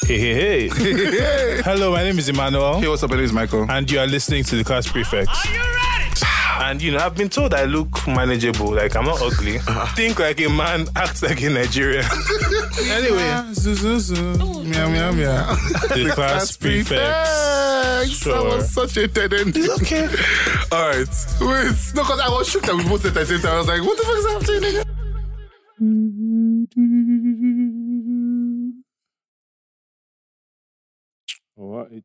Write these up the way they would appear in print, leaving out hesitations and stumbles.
Hey. Hello, my name is Emmanuel. Hey, what's up? My name is Michael. And you are listening to the Class Prefects. Are you ready? And I've been told I look manageable. Like, I'm not ugly. Think like a man, act like a Nigerian. Anyway. Meow, meow, meow. The Class Prefects. Sure. That was such a dead end. Okay. All right. Wait. No, because I was shook that we both said at the same time. I was like, what the fuck is happening? All right.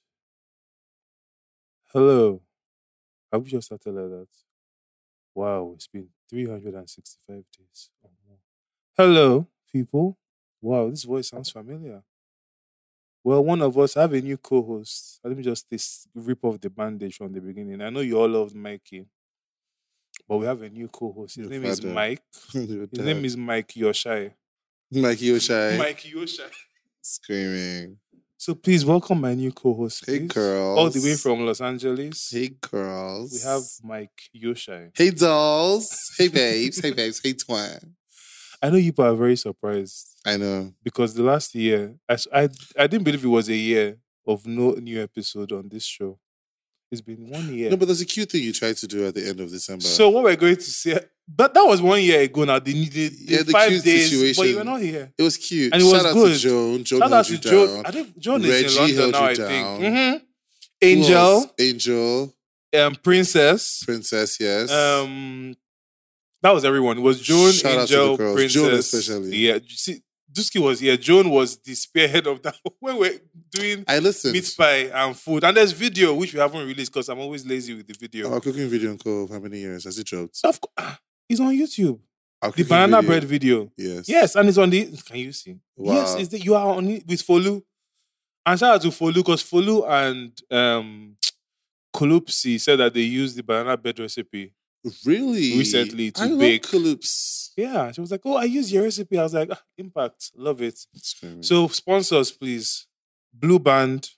Hello. Have we just started like that? Wow, it's been 365 days or more. Hello, people. Wow, this voice sounds familiar. Well, one of us have a new co-host. Let me just rip off the bandage from the beginning. I know you all loved Mikey, but we have a new co-host. His name is Mike. His name is Mike Yoshai. Mike Yoshai. Mike Yoshai. Screaming. So please welcome my new co-host. Hey, please. girls. All the way from Los Angeles. Hey, girls. We have Mike Yoshai. Hey, dolls. Hey, babes. Hey, babes. Hey, twin. I know you people are very surprised I know. because the last year, I didn't believe it was a year of no new episode on this show. It's been 1 year. No, but there's a cute thing you tried to do at the end of December. So what we're going to say, but that was 1 year ago now. The 5 cute days, situation. but you were not here. It was cute. And it was Shout out good. to Joan. Joan Shout out held to you Joan. down. I think Joan is Reggie in London held now, you I down. think. Who Angel, else? Angel. Princess. Princess, yes. That was everyone. It was Joan, Shout out to Angel, the girls. Princess. Joan especially. Yeah, you see, Dusky was here. Joan was the spearhead of that. When we're doing I listened. meat pie and food. And there's video, which we haven't released because I'm always lazy with the video. Our cooking video in Co. How many years has it dropped? Of course, it's on YouTube. Our The cooking banana video. bread video. Yes. Yes, and it's on the... Can you see? Wow. Yes, you are on it with Folu. And shout out to Folu because Folu and Kolupsi said that they used the banana bread recipe. Really? Recently to I bake. love Calypso. Yeah, she was like, oh, I used your recipe. I was like, impact, love it. Screaming. So sponsors, please. Blue Band.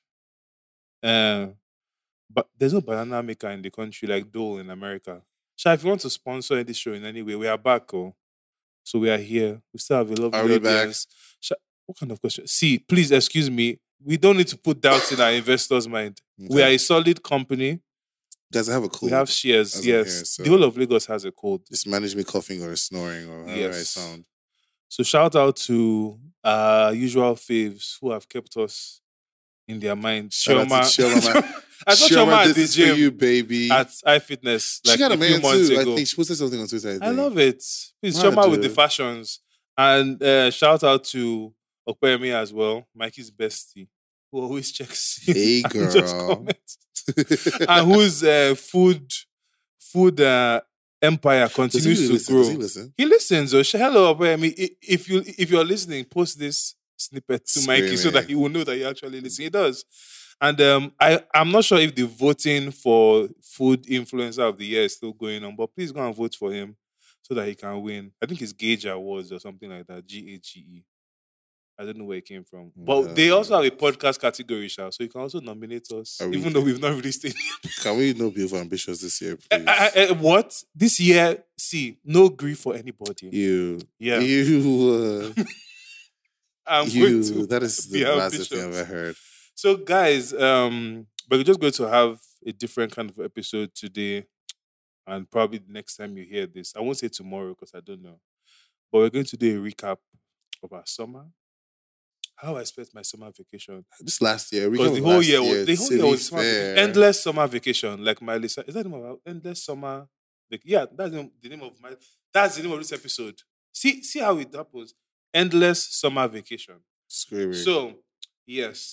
But there's no banana maker in the country like Dole in America. Sha, if you want to sponsor this show in any way, we are back. Oh. So we are here. We still have a lovely Are we back? audience. Sha, what kind of question? See, please excuse me. We don't need to put doubts in our investors' mind. We are a solid company. Does it have a cold? We have shares. As I'm Yes. here, so- The whole of Lagos has a code. Just manage me coughing or snoring or however I Yes. sound. So shout out to our usual faves who have kept us in their mind. Shout out to Chioma. I saw Chioma at this the is for you, gym baby. at iFitness she like got a a few man months too. ago. I think she posted something on Twitter. I love it. Please, Mad, Chioma with the dude. fashions. And shout out to Okpeyemi as well, Mikey's bestie, who always checks in Hey, and just girl. comments. And whose food empire continues to grow. Does he listen? He listens. So hello, Okpeyemi. If you're listening, post this snippet to Mikey so that he will know that you actually listen. He does. And I'm not sure if the voting for food influencer of the year is still going on, but please go and vote for him so that he can win. I think it's Gage Awards or something like that. GAGE. I don't know where it came from. But they also have a podcast category, Sha, so you can also nominate us, Are we- even though we've not released it. Can we not be over ambitious this year, please? What? This year, see, no grief for anybody. You. Yeah. You. I'm going to That is be the last thing I've ambitious. ever heard. So, guys, we're just going to have a different kind of episode today, and probably the next time you hear this, I won't say tomorrow because I don't know, but we're going to do a recap of our summer. How I spent my summer vacation. This last year, Because the recap of whole last year was to be summer vacation. fair. Endless summer vacation, like Miley. Is that the name of endless summer? Yeah, that's the name of my. That's the name of this episode. See how it happens. Endless summer vacation. Screaming. So, yes,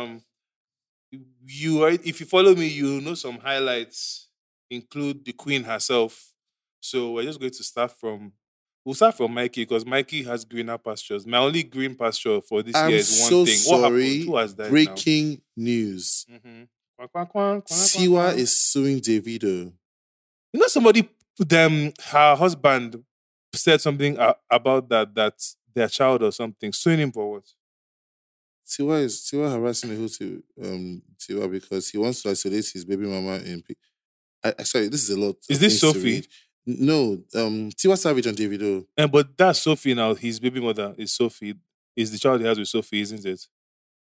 if you follow me, you know some highlights include the Queen herself. So we're just going to we'll start from Mikey because Mikey has greener pastures. My only green pasture for this I'm year is one so thing. What happened? sorry. Who has died Breaking news. now? Quack, quack, quack, quack, Tiwa quack. is suing Davido. You know, somebody, her husband said something about that their child or something. Suing him for what? Tiwa harassing the whole Tiwa because he wants to isolate his baby mama in. Sorry, this is a lot. Is of this things to Sophie? read. No, Tiwa Savage and Davido. But that's Sophie now. His baby mother is Sophie. Is the child he has with Sophie, isn't it?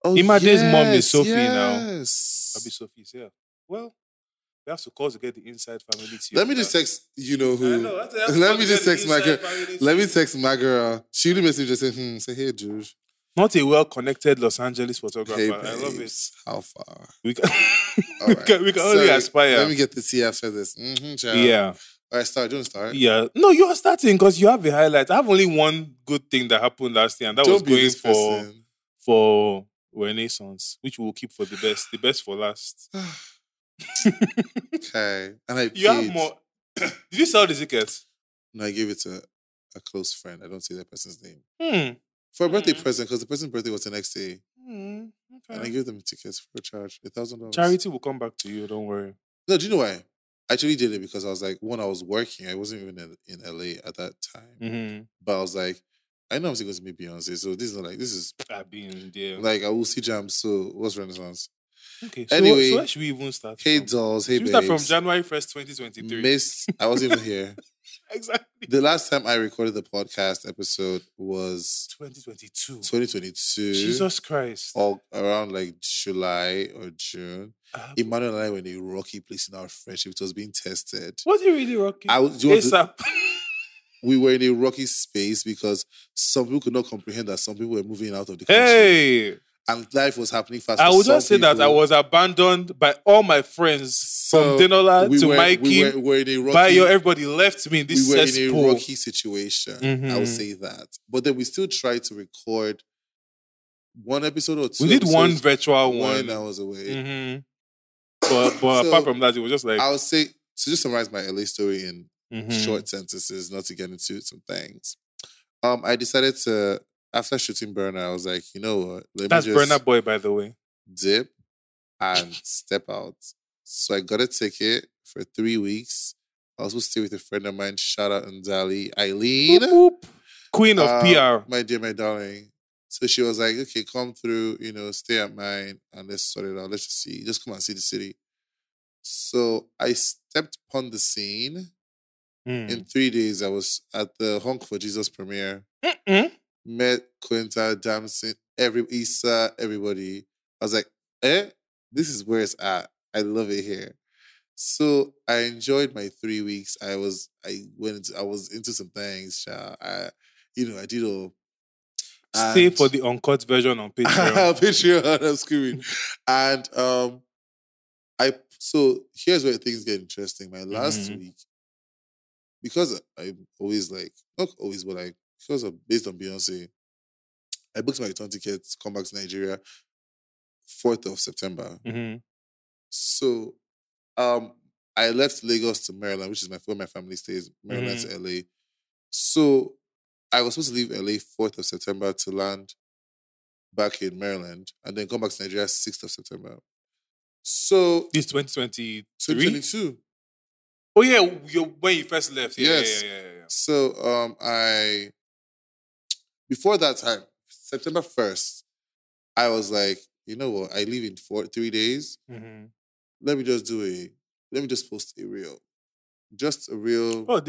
Imade's mom is Sophie now. Yes. I'll be Sophie's, yeah. Well, we have to call to get the inside family tea. Let me just text, you know who. I know, that's- that's Let what me to just get the text my inside girl. family Let me tea. text my girl. She really messaged just say, hey, dude. Not a well-connected Los Angeles photographer. Hey, I love it. babes, how far? We can, All right. we can only Sorry, aspire. Let me get the tea after this. Child. Yeah. All right, start. Don't start. Yeah. No, you're starting because you have a highlight. I have only one good thing that happened last year, and that Don't was be going this person. for Renaissance, which we'll keep for the best. The best for last. Okay. And I You have paid. more. Did you sell the tickets? No, I gave it to a close friend. I don't say that person's name. Hmm. For a birthday present, because the person's birthday was the next day. Hmm. And I Okay. gave them tickets for a charge, $1,000. Charity will come back to you. Don't worry. No, do you know why? I actually did it because I was like, when I was working, I wasn't even in LA at that time. Mm-hmm. But I was like, I know I'm still going to meet Beyonce, so this is not like, this is I've been there. like, I will see Jam, so what's Renaissance? Okay. Anyway, so where should we even start? Hey from? dolls, hey Should we start from babes. January 1st, 2023? Missed, I wasn't even here. Exactly. The last time I recorded the podcast episode was 2022. 2022. Jesus Christ. Or around like July or June. Emmanuel and I were in a rocky place in our friendship. It was being tested. Was it really rocky? ASAP. We were in a rocky space because some people could not comprehend that some people were moving out of the country. Hey! And life was happening fast. I would just say that I was abandoned by all my friends from Denola to Mikey. We were in a rocky, by everybody left me in this cesspool. We were in a rocky situation. Mm-hmm. I would say that. But then we still tried to record one episode or two. We did one virtual one. When I was away. Mm-hmm. But so, apart from that, it was just like... I would say, to just summarize my LA story in short sentences, not to get into some things. I decided to... After shooting Burna, I was like, you know what? That's Burna Boy, by the way. Dip and step out. So I got a ticket for 3 weeks. I was supposed to stay with a friend of mine. Shout out Ndali, Eileen. Boop, boop. Queen of PR. My dear, my darling. So she was like, okay, come through, stay at mine and let's sort it out. Let's just see. Just come and see the city. So I stepped upon the scene. In 3 days, I was at the Honk for Jesus premiere. Met Quinta, Damson, Issa, everybody. I was like, this is where it's at. I love it here. So I enjoyed my 3 weeks. I was into some things. I did all. Stay for the uncut version on Patreon. Patreon, I'm screaming. And so here's where things get interesting. My last week, because I'm always like, not always, but like, because of based on Beyonce, I booked my return tickets to come back to Nigeria 4th of September. Mm-hmm. So I left Lagos to Maryland, which is where my family stays, Maryland to LA. So I was supposed to leave LA 4th of September to land back in Maryland and then come back to Nigeria 6th of September. So this 2023? 2022. Oh yeah, when you first left. Yeah, yes. Yeah. So before that time, September 1st, I was like, you know what? I leave in 3 days. Mm-hmm. Let me just post a reel. Just a reel. Oh,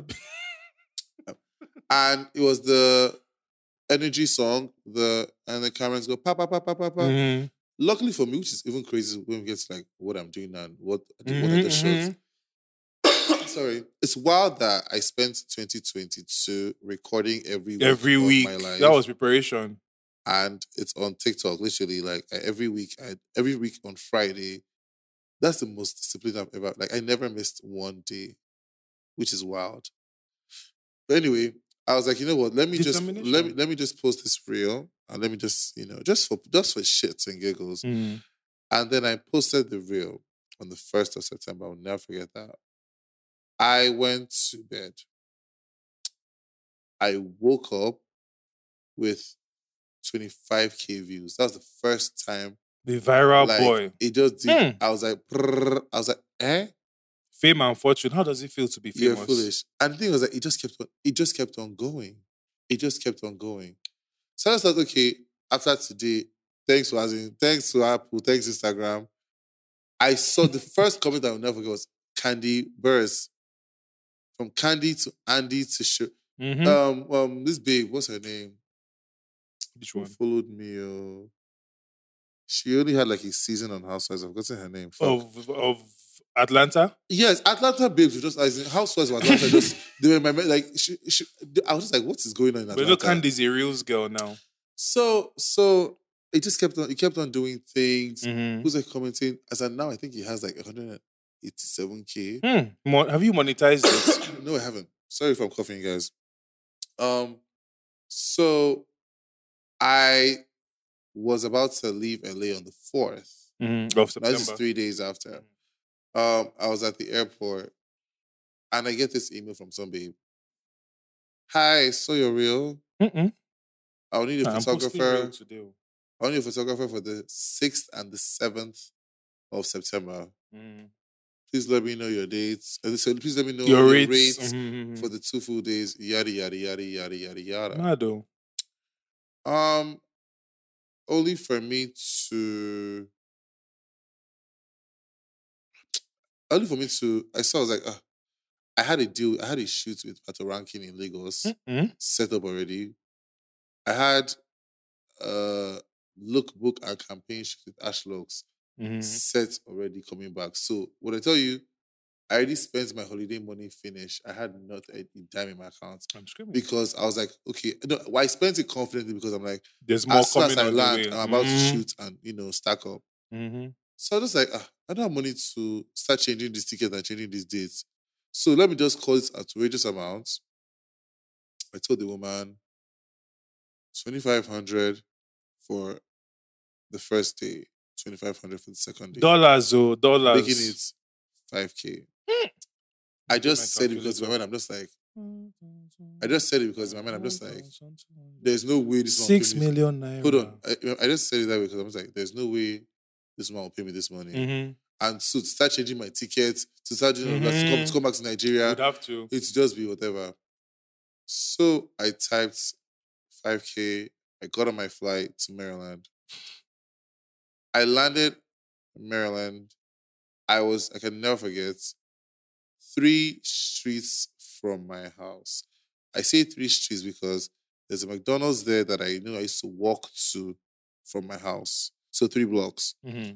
and it was the energy song, and the cameras go pa pa pa pa pa pa. Mm-hmm. Luckily for me, which is even crazy when we get to like what I'm doing now and what are the shows. Sorry. It's wild that I spent 2022 recording every week of my life. That was preparation. And it's on TikTok, literally, like every week on Friday. That's the most disciplined I've ever, like I never missed one day, which is wild. But anyway, I was like, you know what, let me just post this reel and let me just, just for shits and giggles. Mm. And then I posted the reel on the 1st of September. I'll never forget that. I went to bed. I woke up with 25K views. That was the first time. The viral boy. It just did. I was like, eh? Fame and fortune. How does it feel to be famous? You're foolish. And the thing was that it just kept on going. It just kept on going. So I thought, okay, after today, thanks to Apple, thanks Instagram. I saw the first comment I will never forget was Candy Burrs. From Candy to Andy to show. This babe, what's her name? Which one? Followed me. She only had like a season on Housewives. I've forgotten her name. Of Atlanta? Yes, Atlanta babes were just as in Housewives of Atlanta. Just they were my like. I was just like, what is going on in Atlanta? But Candy's a real girl now. So it just kept on. He kept on doing things. Who's like commenting? As of now, I think he has like 187K. Have you monetized it? No, I haven't. Sorry if I'm coughing, guys. So I was about to leave LA on the 4th of September. That's just 3 days after. I was at the airport and I get this email from some babe. Hi, so you're real? I'll need a photographer. I need a photographer for the 6th and the 7th of September. Please let me know your dates. Please let me know your rates for the 2 full days. Yada yada yada yada yada yada. Nado. Only for me to. I saw. I was like, I had a deal. I had a shoot with Pato Rankin in Lagos set up already. I had lookbook and campaign shoot with Ashlocks set already coming back. So when I tell you, I already spent my holiday money finished. I had not a dime in my account. I'm screaming. Because I was like, okay, no, well, I spent it confidently because I'm like, there's more coming as I land, I'm about to shoot and stack up. So I was like, I don't have money to start changing this ticket and changing these dates. So let me just call this outrageous amount. I told the woman, 2,500 for the first day, 2,500 for the second day. Dollars. Making it 5K. I just said it because in my mind I'm just like, there's no way this one 6 million naira. Hold on. I just said it that way because I was like, there's no way this man will pay me this money. And so to start changing my tickets, to start to come back to Nigeria, would have to. It's just be whatever. So I typed 5K. I got on my flight to Maryland. I landed in Maryland. I can never forget, 3 streets from my house. I say 3 streets because there's a McDonald's there that I knew I used to walk to from my house. So 3 blocks.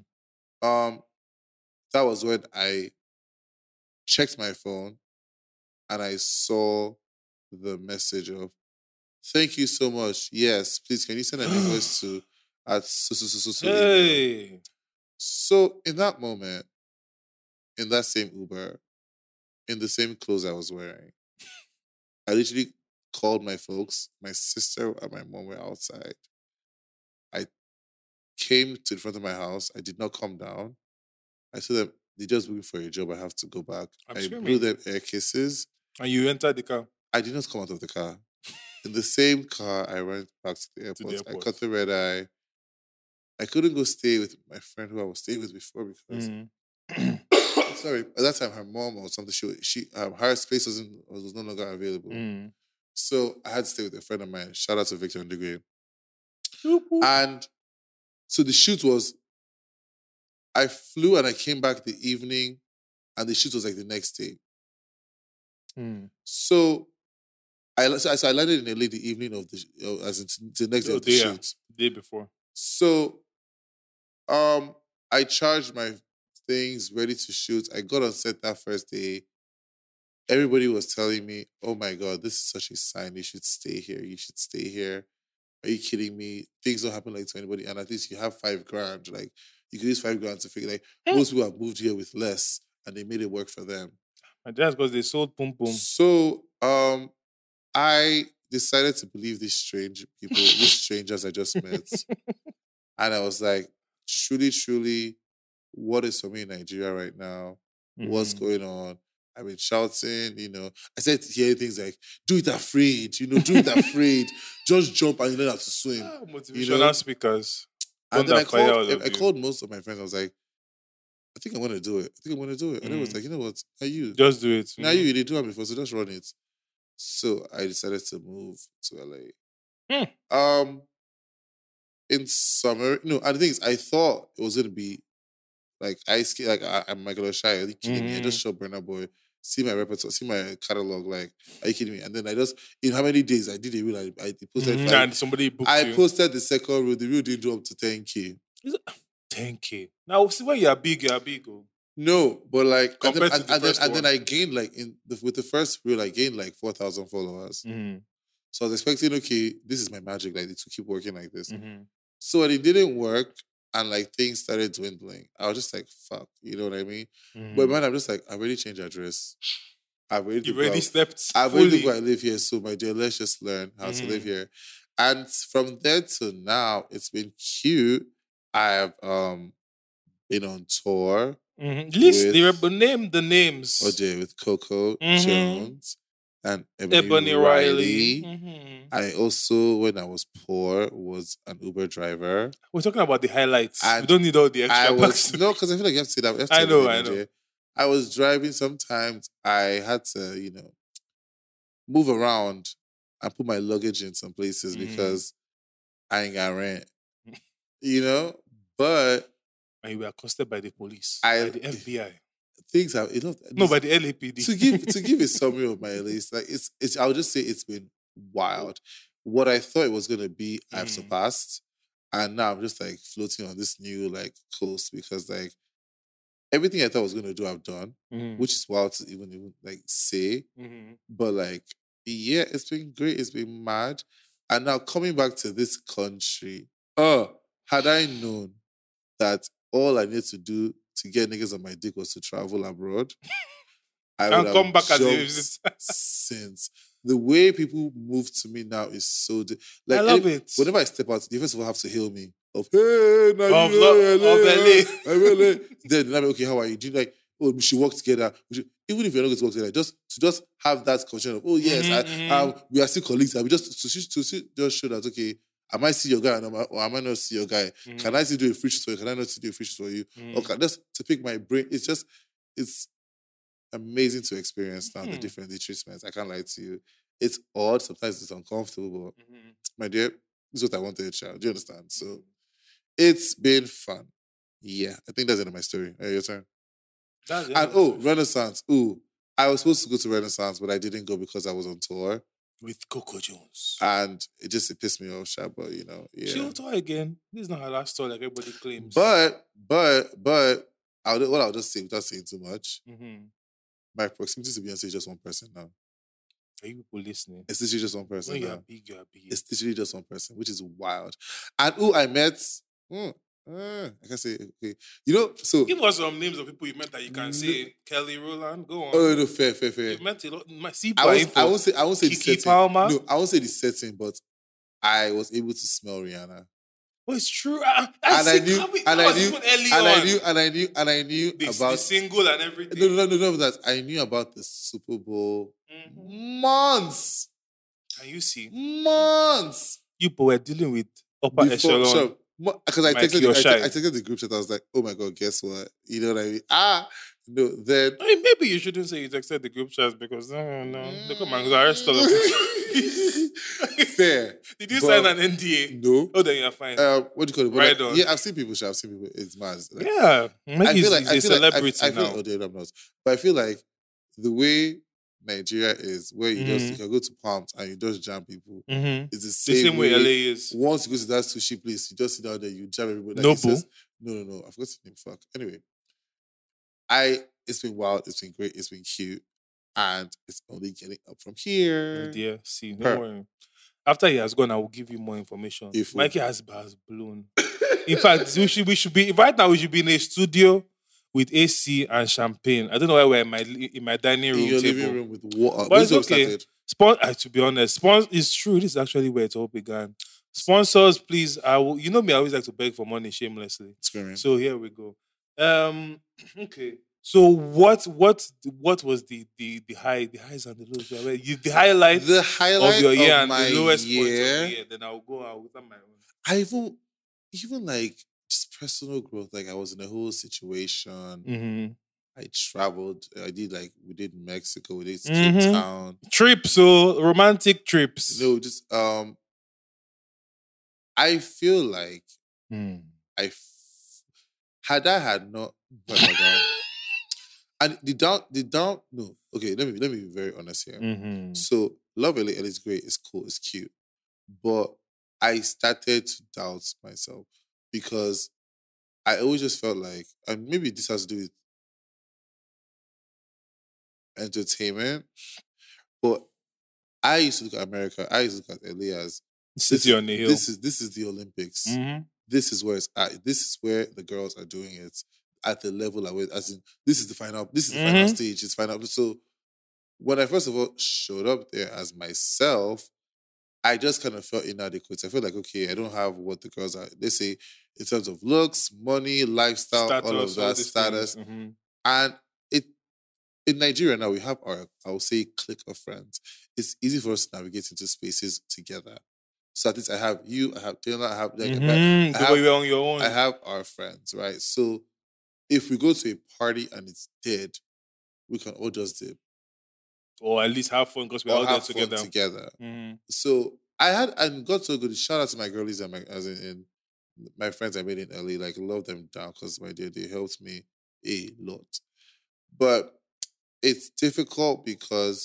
That was when I checked my phone and I saw the message of, thank you so much. Yes, please, can you send an invoice to at so email? So in that moment, in that same Uber, in the same clothes I was wearing, I literally called my folks. My sister and my mom were outside. I came to the front of my house. I did not come down. I told them, they're just looking for a job. I have to go back. I blew them air kisses. And you entered the car? I did not come out of the car. In the same car, I went back to the airport. I cut the red eye. I couldn't go stay with my friend who I was staying with before because, sorry, at that time her mom or something, her space was no longer available. So I had to stay with a friend of mine. Shout out to Victor and Degree. And so the shoot was, I flew and I came back the evening, and the shoot was like the next day. So I landed in LA the evening of as in the next day of the shoot. Day before. So I charged my things ready to shoot. I got on set that first day. Everybody was telling me, oh my God, this is such a sign. You should stay here. You should stay here. Are you kidding me? Things don't happen like to anybody. And at least you have $5,000. Like, you could use $5,000 to figure, like, most people have moved here with less and they made it work for them. And that's because they sold pum pum. So I decided to believe these strange people, these strangers I just met. And I was like, truly, what is for me in Nigeria right now? What's going on? I've been shouting, I said to hear things like, do it afraid, do it afraid. Just jump and you learn how to swim. Motivational speakers. And then I called most of my friends. I was like, I think I'm going to do it. And it was like, you know what? Now you. Just do it. Now you did do it before, so just run it. So I decided to move to LA. In summer, and the thing is, I thought it was going to be like ice skate, like I'm Michael Shy. Are you kidding me? I just shot Burna Boy, see my repertoire, see my catalog. Like, are you kidding me? And then I just, in how many days I did a reel, I posted. And somebody booked I posted the second reel. The reel didn't drop to 10K. Is it 10K? Now, see, when you are big, oh. No, but like Compared to the first and then one. I gained like with the first reel, I gained like 4,000 followers. Mm-hmm. So I was expecting, okay, this is my magic, like to keep working like this. Mm-hmm. So when it didn't work and like things started dwindling, I was just like, fuck, you know what I mean? But Mm-hmm. man, I'm just like, I already changed address. I've already You've already stepped I've already fully. where I live here. So my dear, let's just learn how to live here. And from there to now, it's been cute. I've been on tour List name the names. OJ with Coco Jones and Ebony Riley. I also, when I was poor, was an Uber driver. We're talking about the highlights. And we don't need all the extra I no, because I feel like you have to say that. You have to I say know, everything, I know. OJ. I was driving. Sometimes I had to, move around and put my luggage in some places because I ain't got rent. But and you were accosted by the police, by the FBI. Things have no, by the LAPD. To give a summary of my list, like it's I'll just say it's been wild. What I thought it was gonna be, I've surpassed, and now I'm just like floating on this new like coast because like everything I thought I was gonna do, I've done, which is wild to even like say. But like, yeah, it's been great. It's been mad, and now coming back to this country, had I known that all I need to do to get niggas on my dick was to travel abroad, I would have come back as a visitor. Since the way people move to me now is so like I love it. Whenever I step out, they first of all have to hail me of hey, now of LA. Then I'm like, okay, how are you? Do you like, oh, we should work together? Even if you're not going to work together, just have that connection of, oh yes, we are still colleagues. We just just show that, okay, I might see your guy or I might not see your guy. Can I still do a free shoot for you? Can I not still do a free shoot for you? Okay, just to pick my brain. It's amazing to experience now the different treatments. I can't lie to you. It's odd. Sometimes it's uncomfortable, but my dear, this is what I wanted a child. Do you understand? So it's been fun. Yeah, I think that's the end of my story. Hey, your turn. And Renaissance. I was supposed to go to Renaissance, but I didn't go because I was on tour with Coco Jones, and it pissed me off, but yeah. She'll tour again. This is not her last tour, like everybody claims. But I'll just say without saying too much. My proximity to Beyonce is just one person now. Are you people listening? It's literally just one person. When you are big, you are big. It's literally just one person, which is wild. And who I met. I can say, okay. So give us some names of people you met that you can say. Kelly Rowland, go on. Oh no, fair. You met a lot. I won't say Kiki the setting. Palmer. No, I won't say the setting, but I was able to smell Rihanna. Oh, it's true. I knew about the single and everything. No, that I knew about the Super Bowl months. Can you see? Months. You were dealing with upper echelon. Because I texted the group chat. I was like, oh my God, guess what? You know what I mean? Then maybe you shouldn't say you texted the group chat because no. They come and arrest all of us. Fair. Did you sign an NDA? No. Oh, then you're fine. What do you call it? Right on. Yeah, I've seen people. It's mad. Like, yeah. Maybe he's a celebrity now. I feel like, I'm not. But I feel like the way Nigeria is, where you can go to Palms and you just jam people. It's the same way LA is. Once you go to that sushi place, you just sit down there, you jam everybody. Like no. I've got to name fuck. Anyway, it's been wild. It's been great. It's been cute, and it's only getting up from here. Oh dear, see, no worry. After he has gone, I will give you more information. Mikey has blown. In fact, we should be right now. We should be in a studio with AC and champagne. I don't know why we're in my dining room. In your table. living room with water. But it's okay. To be honest, it's true. This is actually where it all began. Sponsors, please. You know me. I always like to beg for money shamelessly. Screaming. So here we go. Okay. So what was the highs and the lows? The highlight of your year and the lowest point of the year. Then I'll go out with my own. I even like just personal growth. Like I was in a whole situation. I traveled. We did Mexico. We did Cape Town. Trips, so romantic trips. No, just I feel like had not. And the down. No, okay. Let me be very honest here. So Love LA is great. It's cool. It's cute, but I started to doubt myself because I always just felt like, and maybe this has to do with entertainment, but I used to look at America. I used to look at LA as City on the hill. This is the Olympics. Mhm. This is where it's at. This is where the girls are doing it at the level of it. As in, this is the final. This is the final stage. It's final. So when I first of all showed up there as myself, I just kind of felt inadequate. I felt like, okay, I don't have what the girls are. They say in terms of looks, money, lifestyle, Status, all of that, status. Mhm. And it in Nigeria now, we have our, I would say, clique of friends. It's easy for us to navigate into spaces together. So at least I have you, I have Taylor, I have like The way you're on your own. I have our friends, right? So if we go to a party and it's dead, we can all just dip. Or at least have fun because we're all there together. Mm-hmm. So I had and got so good. Shout out to my girlies and my friends I made in LA. Like love them down because my dear, they helped me a lot. But it's difficult because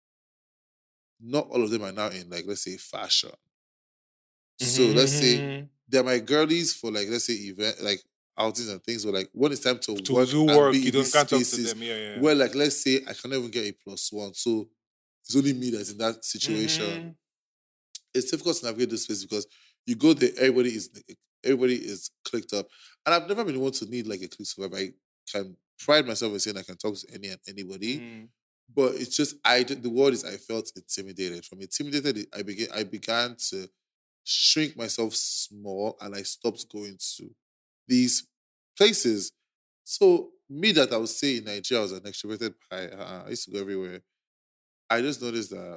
not all of them are now in like, let's say, fashion. So let's say they're my girlies for like, let's say, event like outings and things. But like when it's time to work do and work, be you in don't these can't talk to spaces, them. Yeah. where like let's say I can even get a +1, so it's only me that's in that situation. It's difficult to navigate this space because you go there, everybody is clicked up, and I've never been one to need like a click where I can pride myself in saying I can talk to anybody. But it's just the word is I felt intimidated. From intimidated, I began to shrink myself small, and I stopped going to these places. So me that I would say in Nigeria I was an extroverted pie. I used to go everywhere. I just noticed that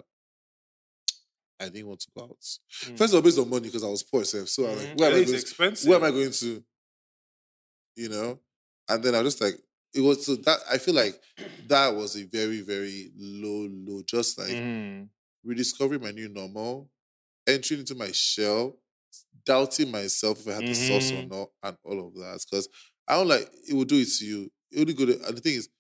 I didn't want to go out. First of all, based on money because I was poor, so I was like, where am I going to? You know, and then I was just like, it was so that I feel like that was a very very low, just like rediscovering my new normal, entering into my shell, doubting myself if I had the sauce or not, and all of that. Because I don't like it will do it to you. It only go to, and the thing is,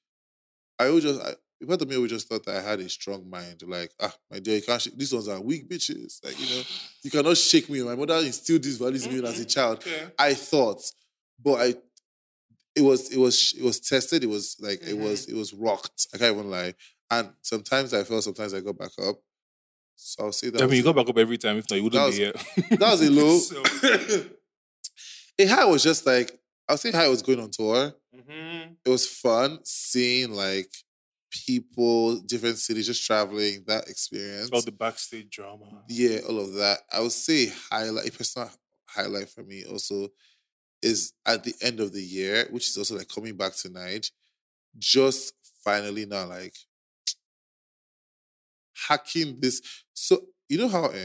part of me always just thought that I had a strong mind. Like, my dear, you can't shake. These ones are weak bitches. Like, you cannot shake me. My mother instilled these values in me as a child. Okay. I thought, but it was tested. It was like it was rocked. I can't even lie. And sometimes I fell. Sometimes I got back up. So I'll say that. I mean, you got back up every time. If not, you wouldn't be here. That was a low. A high was just like I'll say high was going on tour. It was fun seeing like people, different cities, just traveling. That experience. All the backstage drama. Yeah, all of that. I would say a personal highlight for me also is at the end of the year, which is also like coming back tonight, just finally now like hacking this. So you know how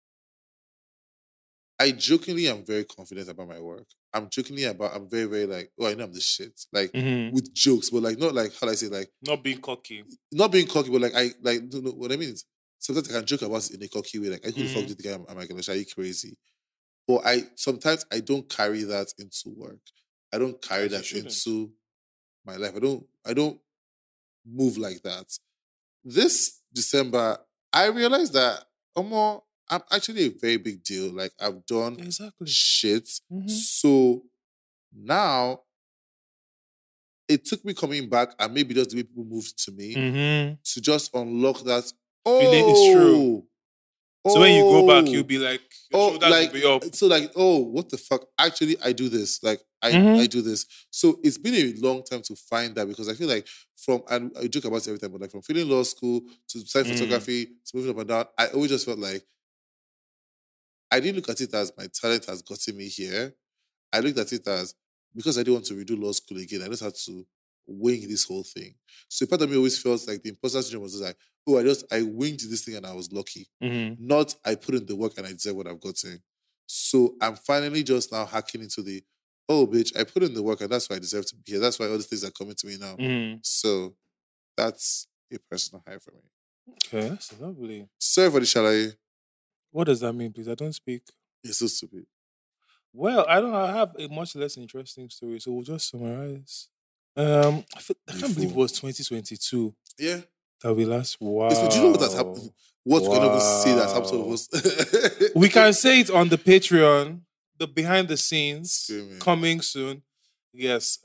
I jokingly am very confident about my work. I'm very, very like, I know I'm the shit. Like with jokes, but like not like how do I say like not being cocky. Not being cocky, but like I like what I mean is sometimes I can joke about it in a cocky way. Like who the fuck did the guy am I gonna show you crazy? But sometimes I don't carry that into work. I don't carry that into my life. I don't move like that. This December, I realized that I'm actually a very big deal. Like I've done shit. So now it took me coming back and maybe just the way people moved to me to just unlock that. Feeling is true. So when you go back, you'll be like, your shoulders will be up. So like, what the fuck? Actually, I do this. Like, I do this. So it's been a long time to find that because I feel like and I joke about it every time, but like from feeling law school to science photography to moving up and down, I always just felt like I didn't look at it as my talent has gotten me here. I looked at it as because I didn't want to redo law school again, I just had to wing this whole thing. So part of me always felt like the imposter syndrome was like, I winged this thing and I was lucky. Not I put in the work and I deserve what I've gotten. So I'm finally just now hacking into the, bitch, I put in the work and that's why I deserve to be here. That's why all these things are coming to me now. So that's a personal high for me. Okay, that's lovely. Sorry for the shalaye. What does that mean, please? I don't speak. You're so stupid. Well, I don't know. I have a much less interesting story, so we'll just summarize. I can't believe it was 2022. Yeah. That we last. Wow. Do you know what has happened? What we're going to say that happened to us? We can say it on the Patreon, the behind the scenes, coming soon. Yes.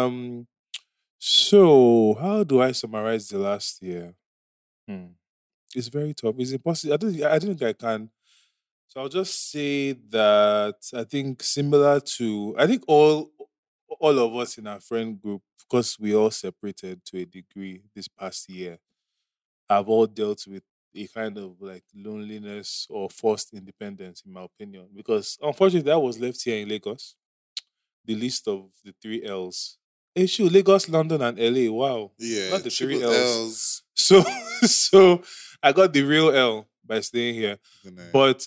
So how do I summarize the last year? Hmm. It's very tough. It's impossible. I don't think I can. So I'll just say that I think similar to I think all of us in our friend group, because we all separated to a degree this past year, have all dealt with a kind of like loneliness or forced independence, in my opinion. Because unfortunately, I was left here in Lagos, the list of the three L's. Hey, shoot, Lagos, London, and LA. Wow, Yeah, not the three triple L's. L's. So, so I got the real L by staying here. Good night. But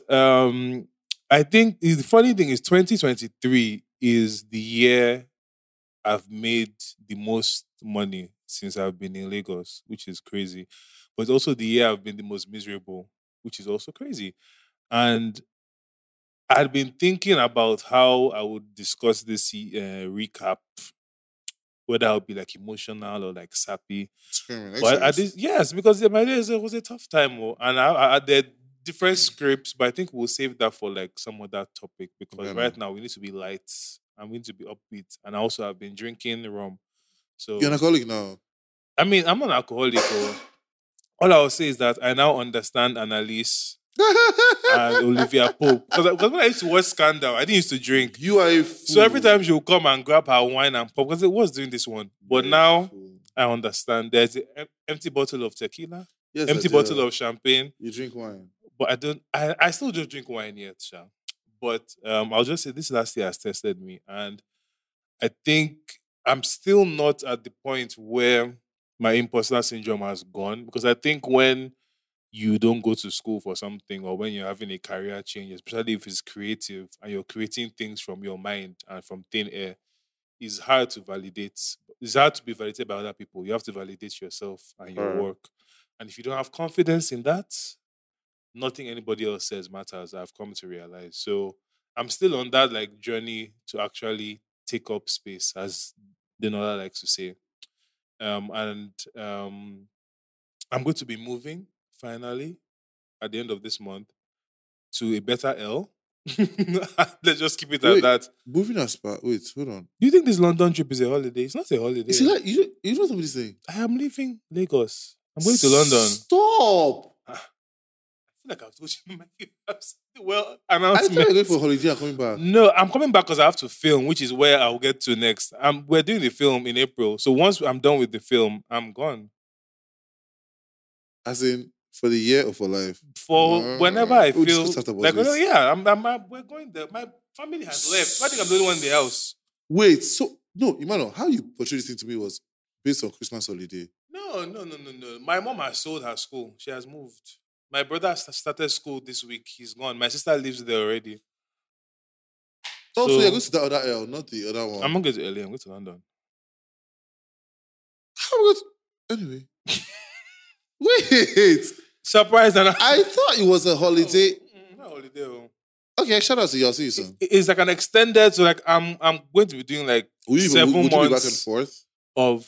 I think the funny thing is, 2023 is the year I've made the most money since I've been in Lagos, which is crazy. But it's also the year I've been the most miserable, which is also crazy. And I'd been thinking about how I would discuss this recap, whether I'll be like emotional or like sappy. Screaming. But at Serious? this, yes, because my days it was a tough time, and there are different scripts, but I think we'll save that for like some other topic because Okay, right no. now we need to be light and we need to be upbeat, and I also have been drinking rum, You're an so alcoholic now. I mean I'm not an alcoholic. All I will say is that I now understand Annalise and Olivia Pope because when I used to watch Scandal, I didn't used to drink. You are a fool. So every time she would come and grab her wine and pop, because it was doing this one. But You're a now fool. I understand. There's an empty bottle of tequila, Yes, empty I do. bottle of champagne. You drink wine. But I don't. I still don't drink wine yet, Sha. But I'll just say this last year has tested me, and I think I'm still not at the point where my imposter syndrome has gone because I think when you don't go to school for something or when you're having a career change, especially if it's creative and you're creating things from your mind and from thin air, it's hard to validate. It's hard to be validated by other people. You have to validate yourself and your Alright. work. And if you don't have confidence in that, nothing anybody else says matters. I've come to realize. So I'm still on that like journey to actually take up space, as Denola likes to say. And I'm going to be moving finally at the end of this month to a better L. Let's just keep it at Wait, that. moving as far. Wait, hold on. Do you think this London trip is a holiday? It's not a holiday. Is it like you know somebody saying? I am leaving Lagos. I'm going to London. Stop. I feel like I've told you my well I thought announcement. you were going for holiday and coming back. No, I'm coming back because I have to film, which is where I'll get to next. We're doing the film in April. So once I'm done with the film, I'm gone. As in for the year or for life? For whenever I we'll feel discuss afterwards, like, wait. yeah, we're going there. My family has left. I think I'm the only one in the house. Wait, so no, Emmanuel, how you portrayed this thing to me was based on Christmas holiday. No. My mom has sold her school. She has moved. My brother started school this week. He's gone. My sister lives there already. Oh, so you're going to that other L, not the other one. I'm not going to LA. I'm going to London. How am I going to... Anyway. Wait. Surprised. I thought it was a holiday. Not holiday. Oh. Okay, shout out to you. I'll see you soon. It's like an extended. So like I'm going to be doing like Would you 7 months be back and forth? of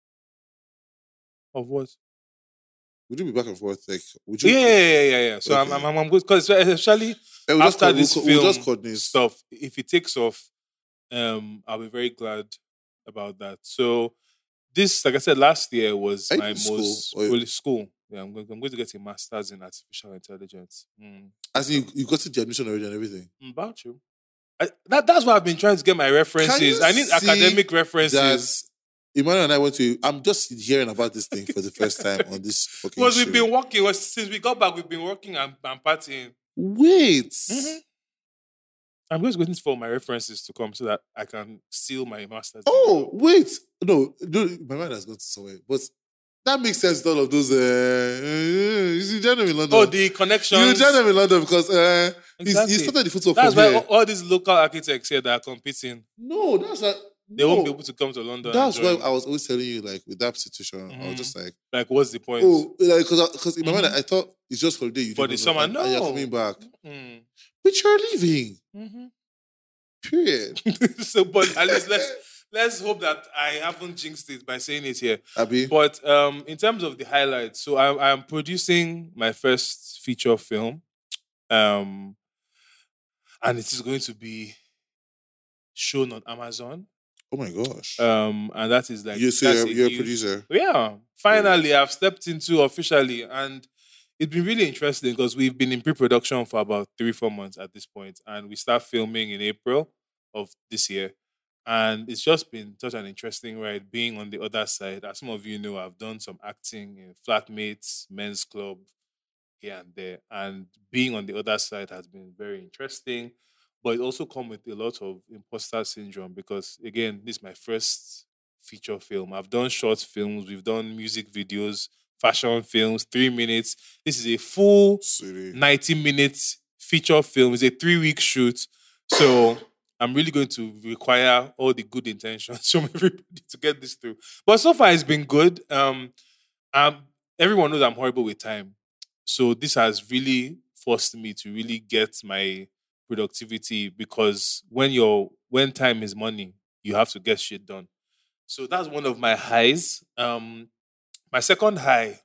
what? Would you be back and forth? Like, would you? Yeah. So Okay. I'm good because especially after this film stuff, if it takes off, I'll be very glad about that. So this, like I said, last year was Are you my in school, most or- really school. Yeah, I'm going to get a master's in artificial intelligence. As in, you got to the admission already and everything. About you. That's why I've been trying to get my references. you I need see academic references. Emmanuel and I went to. I'm just hearing about this thing for the first time on this fucking Because show. we've been working since we got back. We've been working and partying. Wait. Mhm. I'm just waiting for my references to come so that I can seal my master's. Oh, wait. No, my mind has gone to somewhere. But that makes sense with all of those. You joined them in London. Oh, the connections. You joined them in London because Exactly. he started the football That's from why here. all these local architects here that are competing, No, that's like... they won't be able to come to London. That's and why join. I was always telling you, like, with that situation, I was just like, Like, what's the point? oh, like, because in my mind, I thought it's just holiday. You For did the London, summer, and you're no. coming back. Mm. But you're leaving. Mhm. Period. So, but at least let's hope that I haven't jinxed it by saying it here. Abi? But in terms of the highlights, so I'm producing my first feature film, and it is going to be shown on Amazon. Oh my gosh. And that is like You're a producer. Yeah. Finally, I've stepped into officially, and it's been really interesting because we've been in pre-production for about 3-4 months at this point, and we start filming in April of this year. And it's just been such an interesting ride being on the other side. As some of you know, I've done some acting in Flatmates, Men's Club, here and there. And being on the other side has been very interesting. But it also come with a lot of imposter syndrome because again, this is my first feature film. I've done short films, we've done music videos, fashion films, 3 minutes. This is a full 90 minute feature film. It's a 3-week shoot. So I'm really going to require all the good intentions from everybody to get this through. But so far it's been good. Um, everyone knows I'm horrible with time. So this has really forced me to really get my productivity because when time is money, you have to get shit done. So that's one of my highs. My second high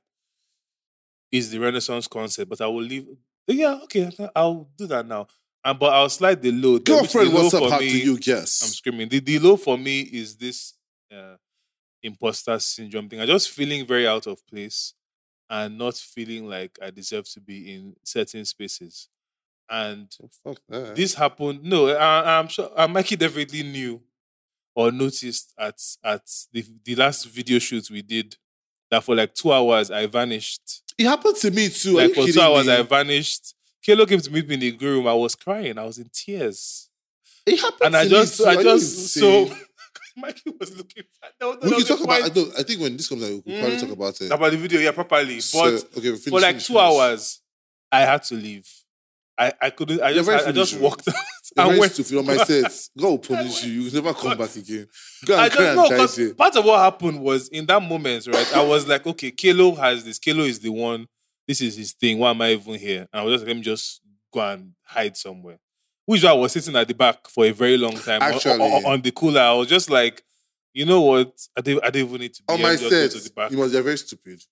is the Renaissance concert, but I will leave. Yeah, okay, I'll do that now. But I'll slide the low. Girlfriend, what's up? For How me, do you guess? I'm screaming. The low for me is this imposter syndrome thing. I'm just feeling very out of place and not feeling like I deserve to be in certain spaces. And fuck that. This happened. No, I'm sure Mikey definitely knew or noticed at the last video shoot we did that for like 2 hours I vanished. It happened to me too. Like for 2 hours I vanished. Kalo came to meet me in the room. I was crying. I was in tears. It happened to me too. I just so Mikey was looking fat. We can talk about. I think when this comes out, we can probably talk about it. About the video, yeah, properly. But okay, for like 2 hours, I had to leave. I couldn't. I just walked out. I went to on my set. God will punish you. You never come back again. Go and cry and die there. Part of what happened was in that moment, right? I was like, okay, Kalo has this. Kalo is the one. This is his thing. Why am I even here? And I was just like, let me just go and hide somewhere. Which I was sitting at the back for a very long time. Actually, on the cooler, I was just like, you know what? I don't even need to be on my set. You must be very stupid.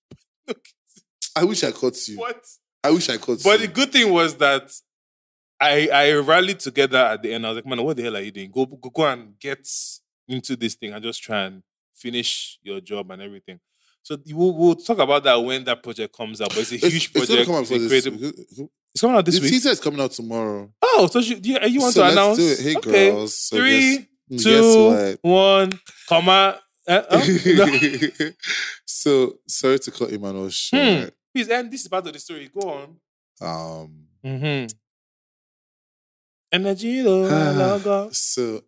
I wish I caught you. What? I wish I caught you. But the good thing was that I rallied together at the end. I was like, man, what the hell are you doing? Go and get into this thing and just try and finish your job and everything. So we'll talk about that when that project comes out. But it's a huge project. It's coming out this week. The teaser is coming out tomorrow. Oh, so you want to announce? Let's do it. Hey, girls. So 3, 2, 1, comma. So, sorry to cut Emmanuel short. Please, and this is part of the story. Go on. Energy, logo. So,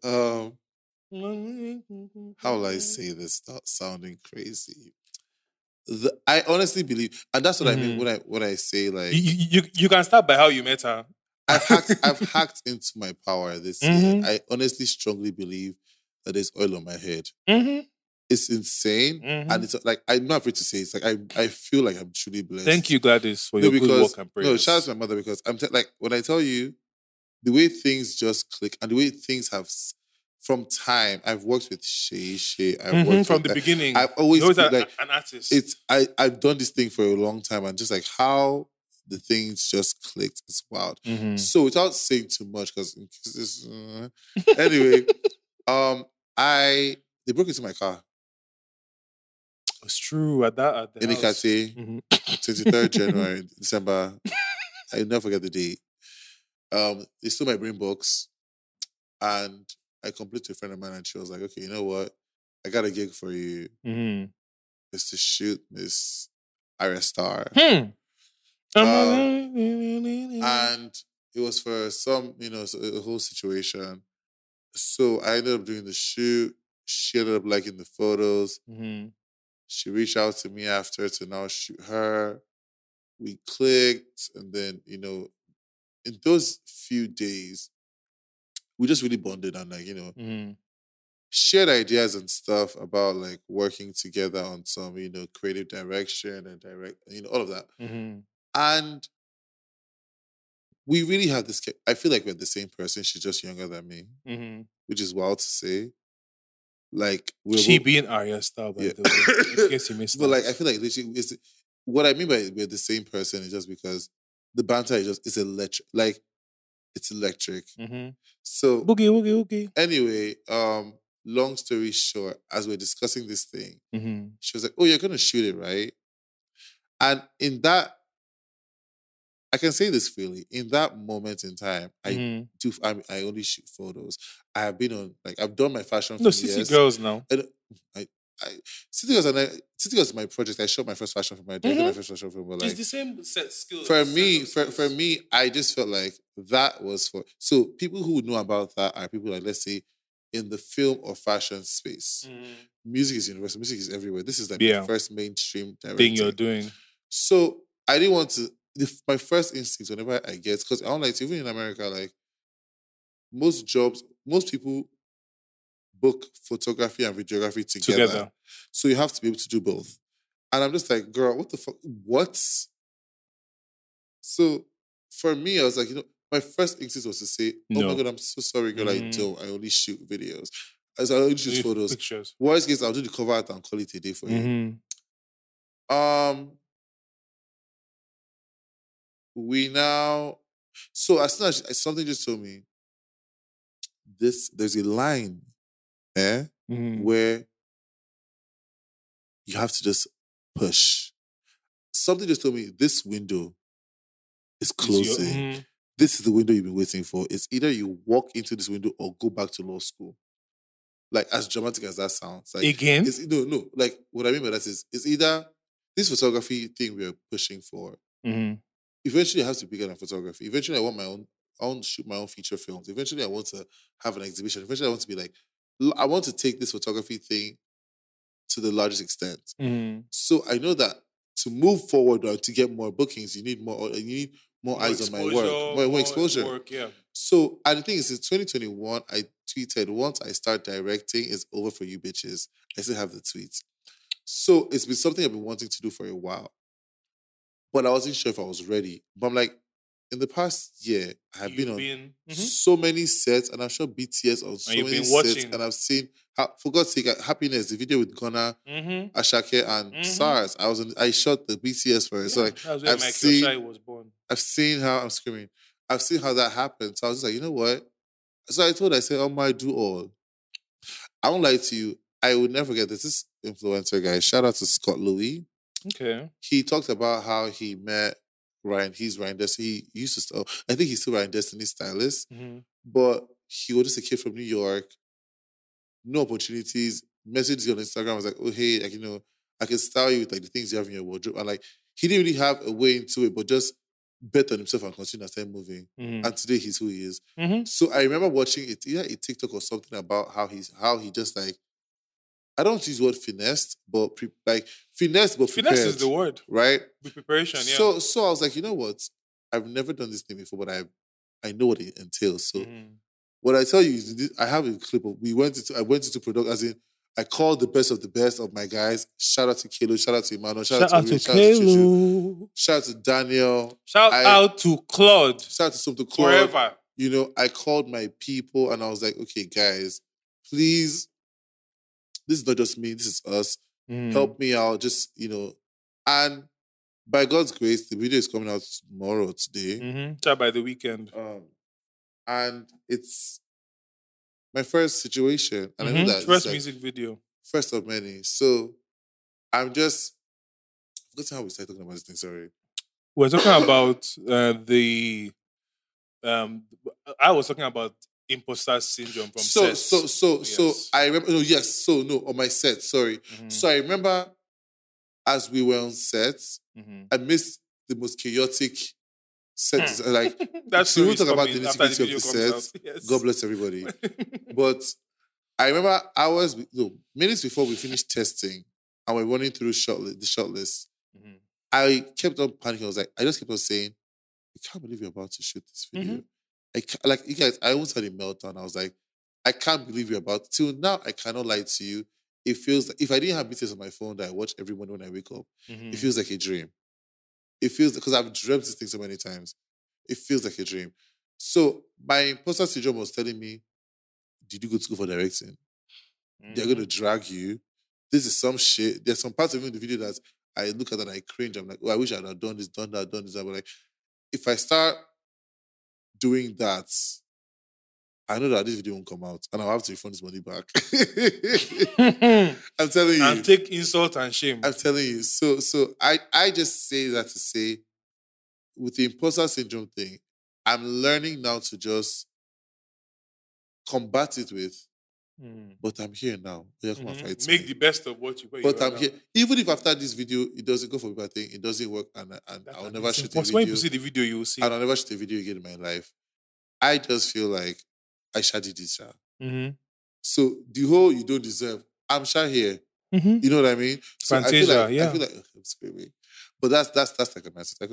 how will I say this without sounding crazy? I honestly believe, and that's what I mean when I say like you can start by how you met her. I've hacked into my power this year. I honestly strongly believe that there's oil on my head. It's insane, and it's like I'm not afraid to say it's like I feel like I'm truly blessed. Thank you, Gladys, for your good work and prayers. No, shout out to my mother because I'm like when I tell you the way things just click and the way things have. From time, I've worked with Shay. I've worked from the beginning. I've always been like an artist. I've done this thing for a long time, and just like how the things just clicked, it's wild. So without saying too much, because anyway, they broke into my car. It's true at the in Ikate, 23rd January, December. I'll never forget the date. They stole my brain box, and I complained to a friend of mine and she was like, okay, you know what? I got a gig for you. It's to shoot Miss Arya Star. And it was for some, a whole situation. So I ended up doing the shoot. She ended up liking the photos. She reached out to me after to now shoot her. We clicked. And then, in those few days, we just really bonded and shared ideas and stuff about like working together on some, creative direction and all of that. And we really have this, I feel like we're the same person. She's just younger than me, which is wild to say. Like she being Arya Star, by the way. In case you missed but like I feel like it's, what I mean by we're the same person is just because the banter is just, it's electric. Like, it's electric. Mm-hmm. So boogie. Anyway, long story short, as we're discussing this thing, Mm-hmm. she was like, "Oh, you're gonna shoot it, right?" And in that, I can say this freely. In that moment in time, Mm-hmm. I only shoot photos. I have been on, like, I've done my fashion No, film, City yes. Girls now. And I City Girls, City Girls is my project. I shot my first fashion film. I directed my first fashion film. But like, It's the same set skills. for me, I just felt like that was for. So people who know about that are people like, let's say, in the film or fashion space. Music is universal. Music is everywhere. This is like the first mainstream thing you're doing. So I didn't want to. My first instinct, whenever I get, because I don't like to, even in America, like most jobs, most people book photography and videography together. So you have to be able to do both. And I'm just like, girl, what the fuck? What? So for me, I was like, my first instinct was to say, oh my God, I'm so sorry, girl, I don't. I only shoot videos. As I only shoot photos. Pictures. Worst case, I'll do the cover art and call it a day for you. We now, so as soon as something just told me, there's a line where you have to just push. Something just told me this window is closing. This is the window you've been waiting for. It's either you walk into this window or go back to law school. Like, as dramatic as that sounds. Like, again? No. Like, what I mean by that is, it's either this photography thing we're pushing for. Eventually, it has to be bigger than photography. Eventually, I want to shoot my own feature films. Eventually, I want to have an exhibition. Eventually, I want to be like, I want to take this photography thing to the largest extent. So I know that to move forward or to get more bookings, you need more eyes on my work, more exposure. Work, yeah. So, and the thing is, in 2021, I tweeted, once I start directing, it's over for you bitches. I still have the tweets. So it's been something I've been wanting to do for a while. But I wasn't sure if I was ready. But I'm like, in the past year, I have been on so many sets, and I'm sure BTS on so many sets, and I've seen, for God's sake, Happiness, the video with Gunna, Ashake, and SARS. I shot the BTS for it. So like, that was when Michael Shai was born. I've seen how, I'm screaming, I've seen how that happened. So I was just like, you know what? So I said, oh my, do all. I won't lie to you, I would never forget this influencer guy. Shout out to Scott Louis. Okay. He talked about how he met Ryan. He's Ryan Destiny. He used to I think he's still Ryan Destiny's stylist. But he was just a kid from New York. No opportunities. Messaged you on Instagram. I was like, oh, hey, like, I can style you with like the things you have in your wardrobe. And like, he didn't really have a way into it, but just bet on himself and continue and start moving. And today he's who he is. So I remember watching it, either a TikTok or something about how he just like, I don't use the word finessed, but finesse, but prepared. Finesse is the word, right? With preparation, yeah. So I was like, you know what? I've never done this thing before, but I know what it entails. So what I tell you is, I have a clip of I went into production, as in I called the best of my guys. Shout out to Kilo, shout out to Emmanuel, shout out to Kilo, shout out to Daniel, shout out to Claude, shout out to Claude. Forever. I called my people and I was like, okay, guys, please. This is not just me, this is us. Help me out, just, and by God's grace, the video is coming out tomorrow, today. By the weekend. And it's my first situation. And I know that first music video. First of many. So I'm just, I forgot how we started talking about this thing, sorry. We're talking about I was talking about imposter syndrome from sets. So I remember, on my set, sorry. So I remember as we were on set, I missed the most chaotic set. Like, that's we will talk about the nitty-gritty of the set. Yes. God bless everybody. But I remember minutes before we finished testing and we're running through the shot list, I kept on panicking. I just kept on saying, I can't believe you're about to shoot this video. You guys, I almost had a meltdown. I was like, I can't believe you're about to. Till now, I cannot lie to you. It feels like, if I didn't have BTS on my phone that I watch every morning when I wake up, it feels like a dream. It feels, because I've dreamt this thing so many times. It feels like a dream. So my imposter syndrome was telling me, did you go to school for directing? They're going to drag you. This is some shit. There's some parts of the video that I look at and I cringe. I'm like, oh, I wish I'd have done this, done that. But like, if I start doing that, I know that this video won't come out and I'll have to refund this money back. I'm telling you. And take insult and shame. I'm telling you. So I just say that to say, with the imposter syndrome thing, I'm learning now to just combat it with, but I'm here now. Yeah, come and fight Make me. the best of what you. But I'm here. Even if after this video it doesn't go for people, I think it doesn't work, and I'll never shoot a video. When you see the video, you will see. And I'll never shoot a video again in my life. I just feel like I shall do this. So the whole you don't deserve, I'm sure here. You know what I mean? So Fantasia, I feel like I'm screaming. But that's like a nice. I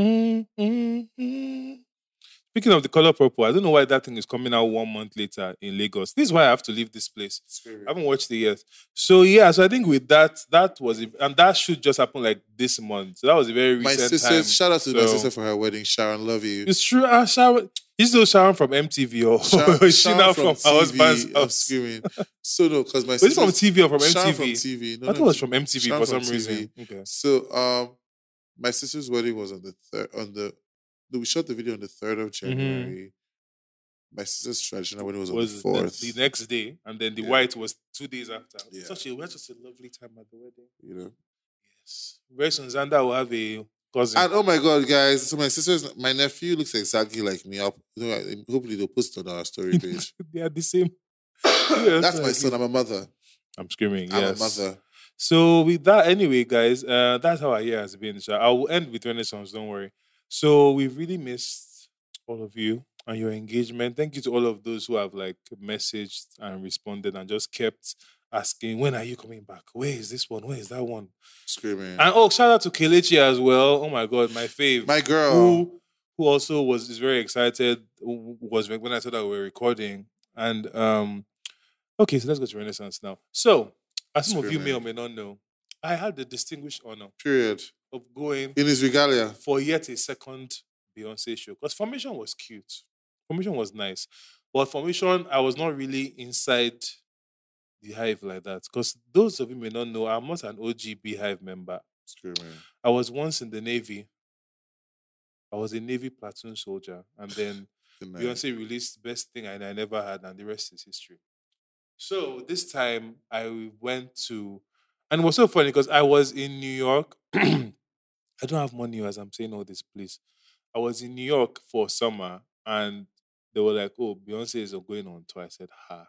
continue. Speaking of the color purple, I don't know why that thing is coming out 1 month later in Lagos. This is why I have to leave this place. I haven't watched it yet. So yeah, so I think with that was it, and that should just happen like this month. So that was a very recent time. Shout out to my sister for her wedding. Sharon, love you. It's true. Sharon, is still Sharon from MTV or is she now from her husband's house? I'm screaming. So no, because my sister from TV or from MTV? Sharon from TV. No, I thought it was from MTV Sharon for some reason. Okay. So my sister's wedding was on the third. We shot the video on the 3rd of January. My sister's traditional wedding was on the 4th. The next day, and then the white was 2 days after. Yeah. We had just a lovely time at the wedding. You know? Yes. Very soon, Xander will have a cousin. And oh my God, guys. So my nephew looks exactly like me. Hopefully they'll post it on our story page. They are the same. That's my son. I'm a mother. I'm screaming, I'm a mother. So with that, anyway, guys, that's how our year has been. So I will end with Renaissance, don't worry. So we've really missed all of you and your engagement. Thank you to all of those who have messaged and responded and just kept asking, when are you coming back? Where is this one? Where is that one? Screaming. And shout out to Kelechi as well. Oh my God, my fave. My girl. Who also is very excited was when I said that we were recording. And okay, so let's go to Renaissance now. So, as some of you may or may not know, I had the distinguished honor of going in his regalia for yet a second Beyonce show. Because Formation was cute. Formation was nice. But Formation, I was not really inside the Hive like that. Because those of you may not know, I'm not an OG Beehive member. I was once in the Navy. I was a Navy platoon soldier. And then Beyonce released Best Thing I Never Had, and the rest is history. So this time I went to, and it was so funny because I was in New York. I don't have money as I'm saying all this, please. I was in New York for summer and they were like, oh, Beyonce is going on tour. I said, ha.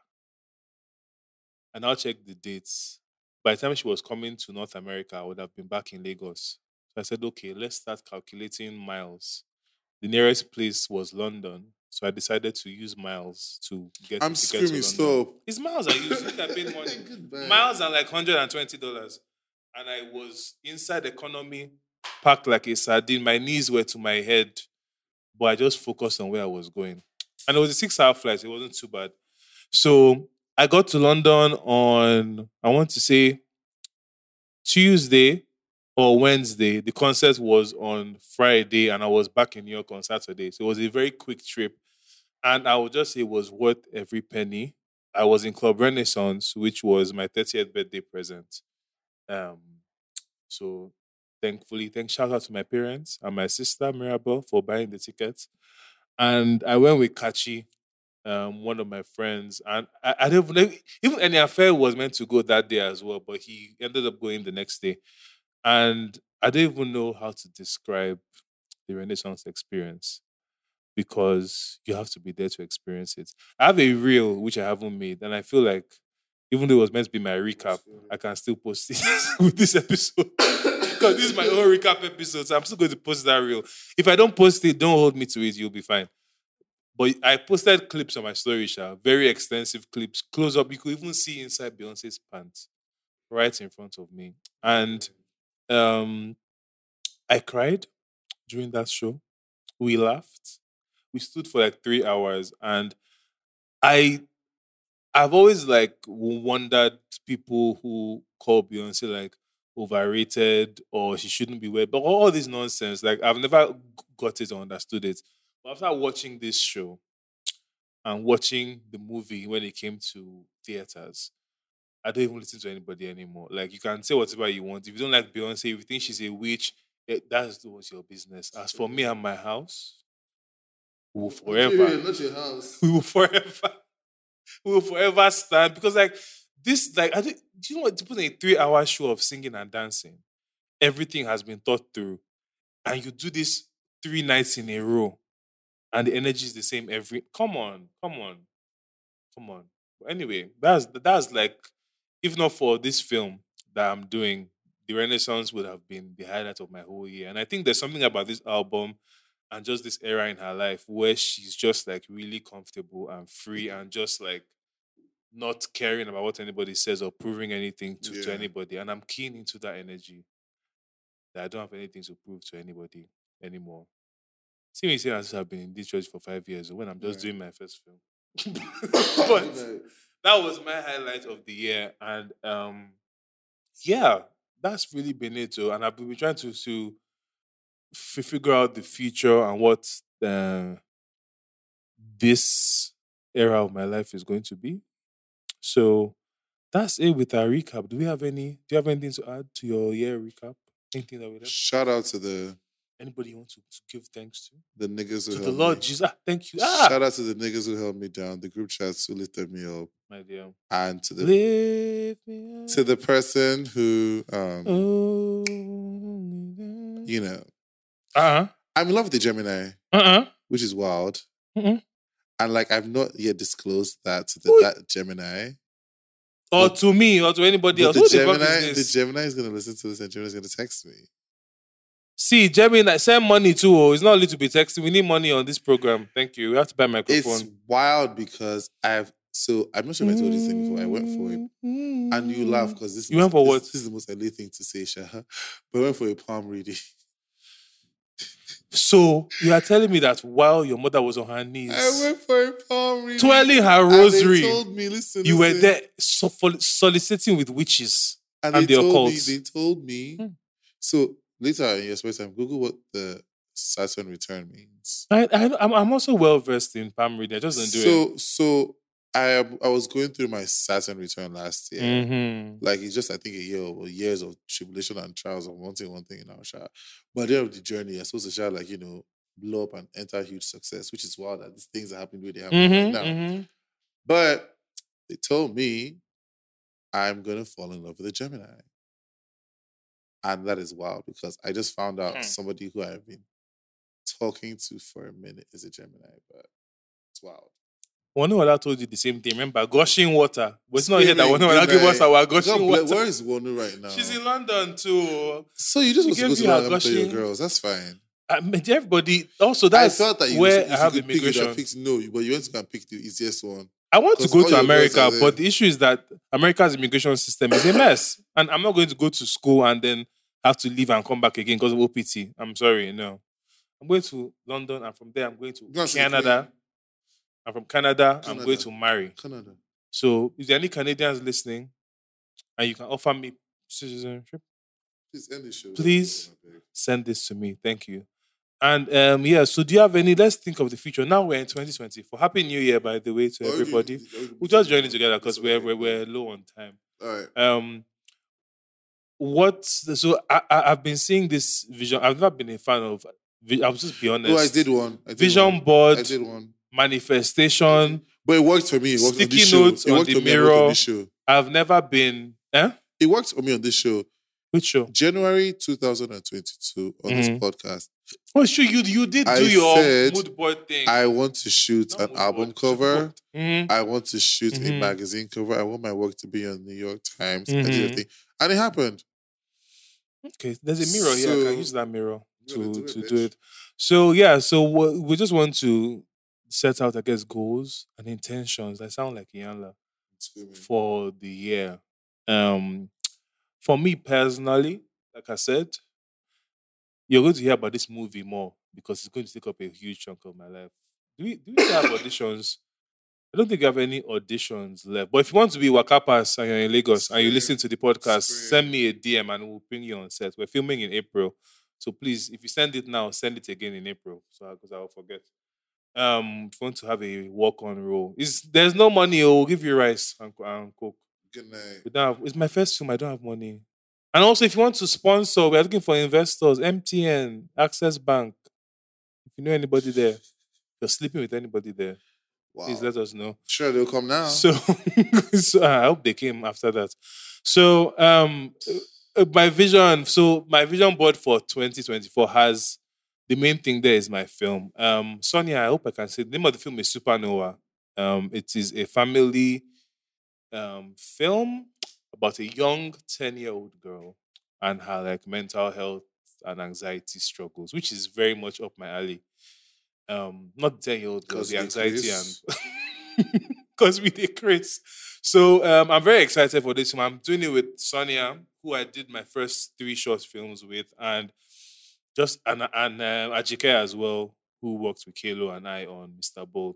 And I'll check the dates. By the time she was coming to North America, I would have been back in Lagos. So I said, okay, let's start calculating miles. The nearest place was London. So I decided to use miles to get I'm screaming, to stop. It's miles I use. I paid money. Miles are like $120. And I was inside economy, packed like a sardine. My knees were to my head. But I just focused on where I was going. And it was a 6-hour flight. It wasn't too bad. So I got to London on, I want to say, Tuesday or Wednesday. The concert was on Friday and I was back in New York on Saturday. So it was a very quick trip. And I would just say it was worth every penny. I was in Club Renaissance, which was my 30th birthday present. So thankfully, shout out to my parents and my sister Mirabel for buying the tickets. And I went with Kachi, one of my friends. And I don't know, even Any Affair was meant to go that day as well, but he ended up going the next day. And I don't even know how to describe the Renaissance experience because you have to be there to experience it. I have a reel which I haven't made, and I feel like even though it was meant to be my recap, I can still post it with this episode. Because this is my own recap episode, so I'm still going to post that reel. If I don't post it, don't hold me to it, you'll be fine. But I posted clips on my story, very extensive clips, close up. You could even see inside Beyonce's pants right in front of me. And I cried during that show. We laughed. We stood for like 3 hours. And I've always wondered people who call Beyonce overrated or she shouldn't be weird, but all this nonsense. I've never got it or understood it. But after watching this show and watching the movie when it came to theaters, I don't even listen to anybody anymore. You can say whatever you want. If you don't like Beyonce, if you think she's a witch, that's your business. As for me and my house, we will forever. Not your house. We will forever stand because like this, like do you know what? To put in a 3-hour show of singing and dancing, everything has been thought through, and you do this 3 nights in a row, and the energy is the same every. Come on. But anyway, that's like, if not for this film that I'm doing, the Renaissance would have been the highlight of my whole year. And I think there's something about this album and just this era in her life where she's just like really comfortable and free and just like not caring about what anybody says or proving anything to anybody. And I'm keen into that energy. That I don't have anything to prove to anybody anymore. See me saying as I've been in this church for 5 years when I'm just doing my first film. But that was my highlight of the year. And yeah, that's really been it too. And I've been trying to figure out the future and what this era of my life is going to be. So that's it with our recap. Do you have anything to add to your year recap? Anything that we left? Shout out to anybody you want to give thanks to? The niggas who to helped the Lord me. Jesus. Thank you. Shout out to the niggas who held me down, the group chats who lifted me up. My dear. And to the person who you know. I'm in love with the Gemini. Which is wild. And like I've not yet disclosed that to that Gemini. Or to me, or to anybody else. The Gemini is gonna listen to this and Gemini is gonna text me. See, Gemini, send money too. Oh. It's not only to be texting. We need money on this program. Thank you. We have to buy a microphone. It's wild because I'm not sure if I told you this thing before. I went for it. And you laugh because this went for what? This is the most elite thing to say, Shah. But I went for a palm reading. So you are telling me that while your mother was on her knees, I went for a palm reading, twirling her rosary, and they told me, listen, were there soliciting with witches and they the occults. They told me. So later in your spare time, Google what the Saturn return means. I'm also well versed in palm reading. I just don't do it. So I was going through my Saturn return last year. Like it's just I think a year or years of tribulation and trials of wanting one thing in our shot. But at the end of the journey, I'm supposed to share like blow up and enter huge success, which is wild that these things are happening where they happen right now. But they told me I'm gonna fall in love with a Gemini. And that is wild because I just found out somebody who I've been talking to for a minute is a Gemini, but it's wild. Wanu told you the same thing. Remember, gushing water. But it's not here that Wanu give us our gushing water. Where is Wanu right now? She's in London too. So you just want to go to London and play your girls. That's fine. Everybody, also that's I that where I have immigration. No, but you want to go and pick the easiest one. I want to go to America, but the issue is that America's immigration system is a mess. And I'm not going to go to school and then have to leave and come back again because of OPT. I'm sorry, no. I'm going to London and from there I'm going to Canada. I'm from Canada. I'm going to marry. Canada. So if there are any Canadians listening and you can offer me citizenship, please end the show. Please send this to me. Thank you. And so do you have any? Let's think of the future. Now we're in 2024. Happy New Year, by the way, to everybody. We'll just join it together because we're low on time. All right. I've been seeing this vision. I've never been a fan of. I'll just be honest. Oh, I did one. Vision board. I did one. Manifestation. But it worked for me. It worked sticky on notes on the mirror. I've never been. It worked for me on this show. Which show? January 2022 on this podcast. Oh, sure. You did your mood board thing. I want to shoot an album cover. I want to shoot a magazine cover. I want my work to be on New York Times. I did a thing. And it happened. Okay. There's a mirror here. I can use that mirror to do it. So, we just want to set out, I guess, goals and intentions. I sound like Iyanla for the year. For me personally, like I said, you're going to hear about this movie more because it's going to take up a huge chunk of my life. Do we have auditions? I don't think I have any auditions left. But if you want to be Wakapas and you're in Lagos and you listen to the podcast, send me a DM and we'll bring you on set. We're filming in April. So please, if you send it now, send it again in April. So because I will forget. If you want to have a walk-on role, there's no money. We'll give you rice and coke. Good night. It's my first film. I don't have money. And also, if you want to sponsor, we're looking for investors. MTN, Access Bank. If you know anybody there, you're sleeping with anybody there, please let us know. Sure, they'll come now. So, so I hope they came after that. So, my vision board for 2024 has the main thing there is my film. Sonia, I hope I can say the name of the film is Supernova. It is a family film about a young 10-year-old girl and her like mental health and anxiety struggles, which is very much up my alley. Not the 10-year-old girl, the anxiety and because we did Chris. So I'm very excited for this one. I'm doing it with Sonia, who I did my first 3 short films with, and Ajike as well, who worked with Kalo and I on Mr. Bold.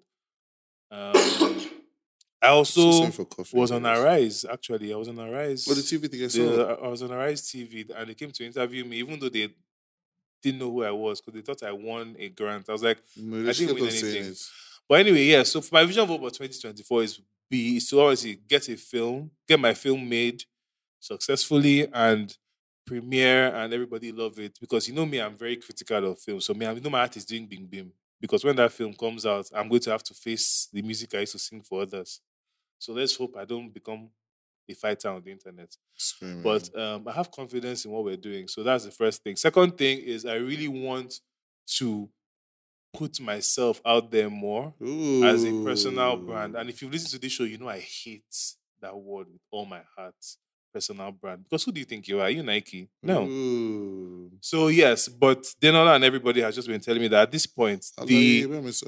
I also was on Arise, actually. I was on Arise. What the TV thing I saw? I was on Arise TV, and they came to interview me, even though they didn't know who I was, because they thought I won a grant. I was like, I didn't win anything. But anyway, yeah, so for my vision for 2024 is to obviously get my film made successfully and premiere, and everybody love it. Because you know me, I'm very critical of film. So me, I know my heart is doing bing bim. Because when that film comes out, I'm going to have to face the music I used to sing for others. So let's hope I don't become a fighter on the internet. But I have confidence in what we're doing. So that's the first thing. Second thing is I really want to put myself out there more as a personal brand. And if you listen to this show, you know I hate that word with all my heart. Personal brand. Because who do you think you are? Are you Nike? No. So yes, but Denola and everybody has just been telling me that at this point, the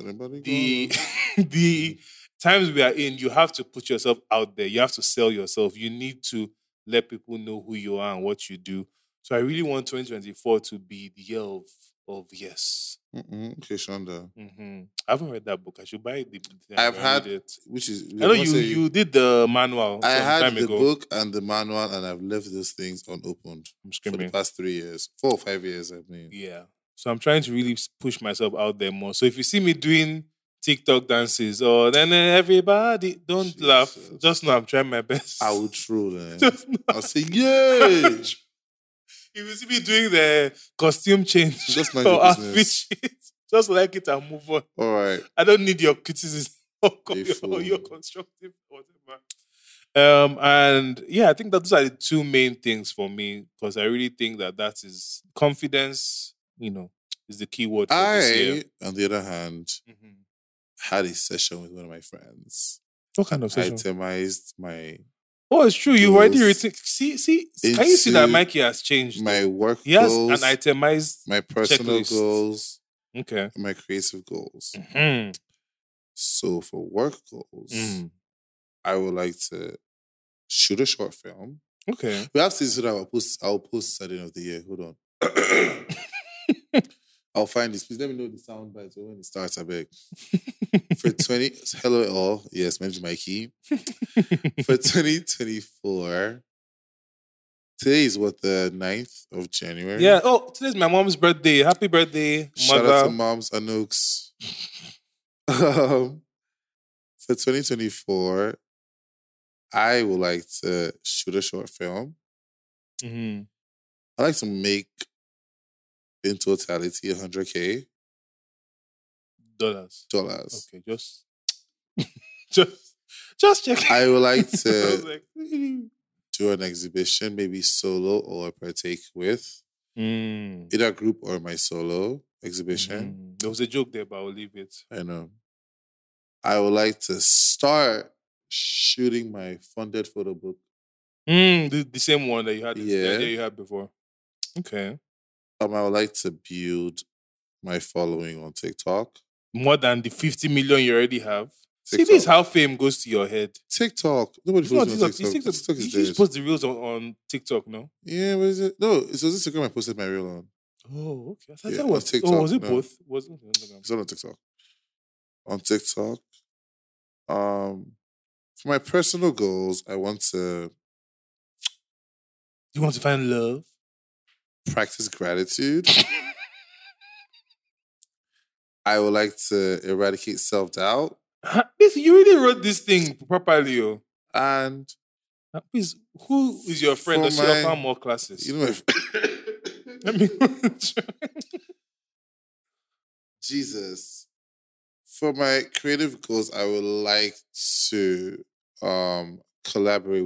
times we are in, you have to put yourself out there. You have to sell yourself. You need to let people know who you are and what you do. So I really want 2024 to be the year of yes. Okay, Shonda. I haven't read that book. I should buy it. I've had it. Which is I know you did the manual. I had the book and the manual, and I've left those things unopened for the past 3 years, 4 or 5 years. I mean, yeah. So I'm trying to really push myself out there more. So if you see me doing TikTok dances or then everybody don't laugh. Just know I'm trying my best. I will troll. I'll say yay. If you see me doing the costume change just mind your business. Just like it and move on. All right. I don't need your criticism or your constructive whatever. And yeah, I think that those are the 2 main things for me, because I really think that is confidence, is the key word for this year. On the other hand, had a session with one of my friends. What kind of session? Itemized my... Oh, it's true. You already written. See. Can you see that Mikey has changed? My work goals. He has an itemized my personal checklist. Goals. Okay. My creative goals. So for work goals, I would like to shoot a short film. Okay. We have to so that I'll post at the end of the year. Hold on. I'll find this. Please let me know the sound bite when it starts, I beg. For hello all. Yes, my name is Mikey. For 2024, today is the 9th of January? Yeah. Oh, today's my mom's birthday. Happy birthday, mother. Shout out to moms, Anooks. For 2024, I would like to shoot a short film. I like to make, in totality, $100K. Dollars. Okay, just check. I would like to do an exhibition, maybe solo or partake with either group or my solo exhibition. There was a joke there, but I'll leave it. I know. I would like to start shooting my funded photo book. The same one that you had. The idea you had before. Okay. I would like to build my following on TikTok. More than the 50 million you already have. TikTok. See, this is how fame goes to your head. TikTok. Nobody follows me on TikTok. TikTok is dead. You just post the reels on TikTok, no? Yeah, but is it? No, it was Instagram I posted my reel on. Oh, okay. I thought that was TikTok. Oh, was it both? Was it Instagram? It's not on TikTok. On TikTok. For my personal goals, I want to... You want to find love? Practice gratitude. I would like to eradicate self-doubt. You really wrote this thing properly, oh. And please, who is your friend? Does she offer more classes? You know, Jesus. For my creative goals, I would like to collaborate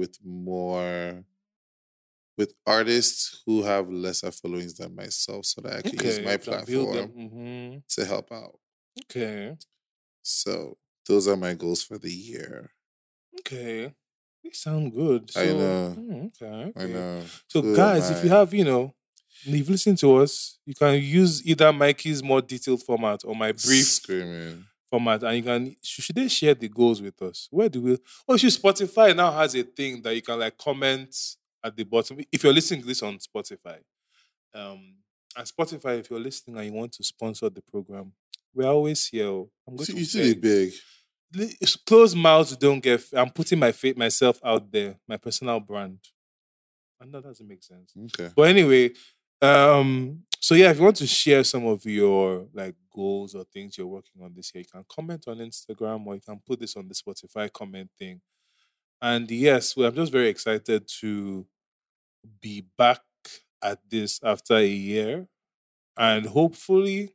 with artists who have lesser followings than myself so that I can use my platform to help out. Okay. So those are my goals for the year. Okay. They sound good. So, I know. Okay. I know. So, guys, if you have, you've listened to us, you can use either Mikey's more detailed format or my brief format, and you can. Should they share the goals with us? Where do we? Oh, Spotify now has a thing that you can like comment at the bottom if you're listening to this on Spotify. And Spotify, if you're listening and you want to sponsor the program, we're always here. I'm going you see it big. Closed mouths don't get. I'm putting myself out there, my personal brand. I know that doesn't make sense. Okay. But anyway, so yeah, if you want to share some of your like goals or things you're working on this year, you can comment on Instagram or you can put this on the Spotify comment thing. And yes, I'm just very excited to be back at this after a year. And hopefully,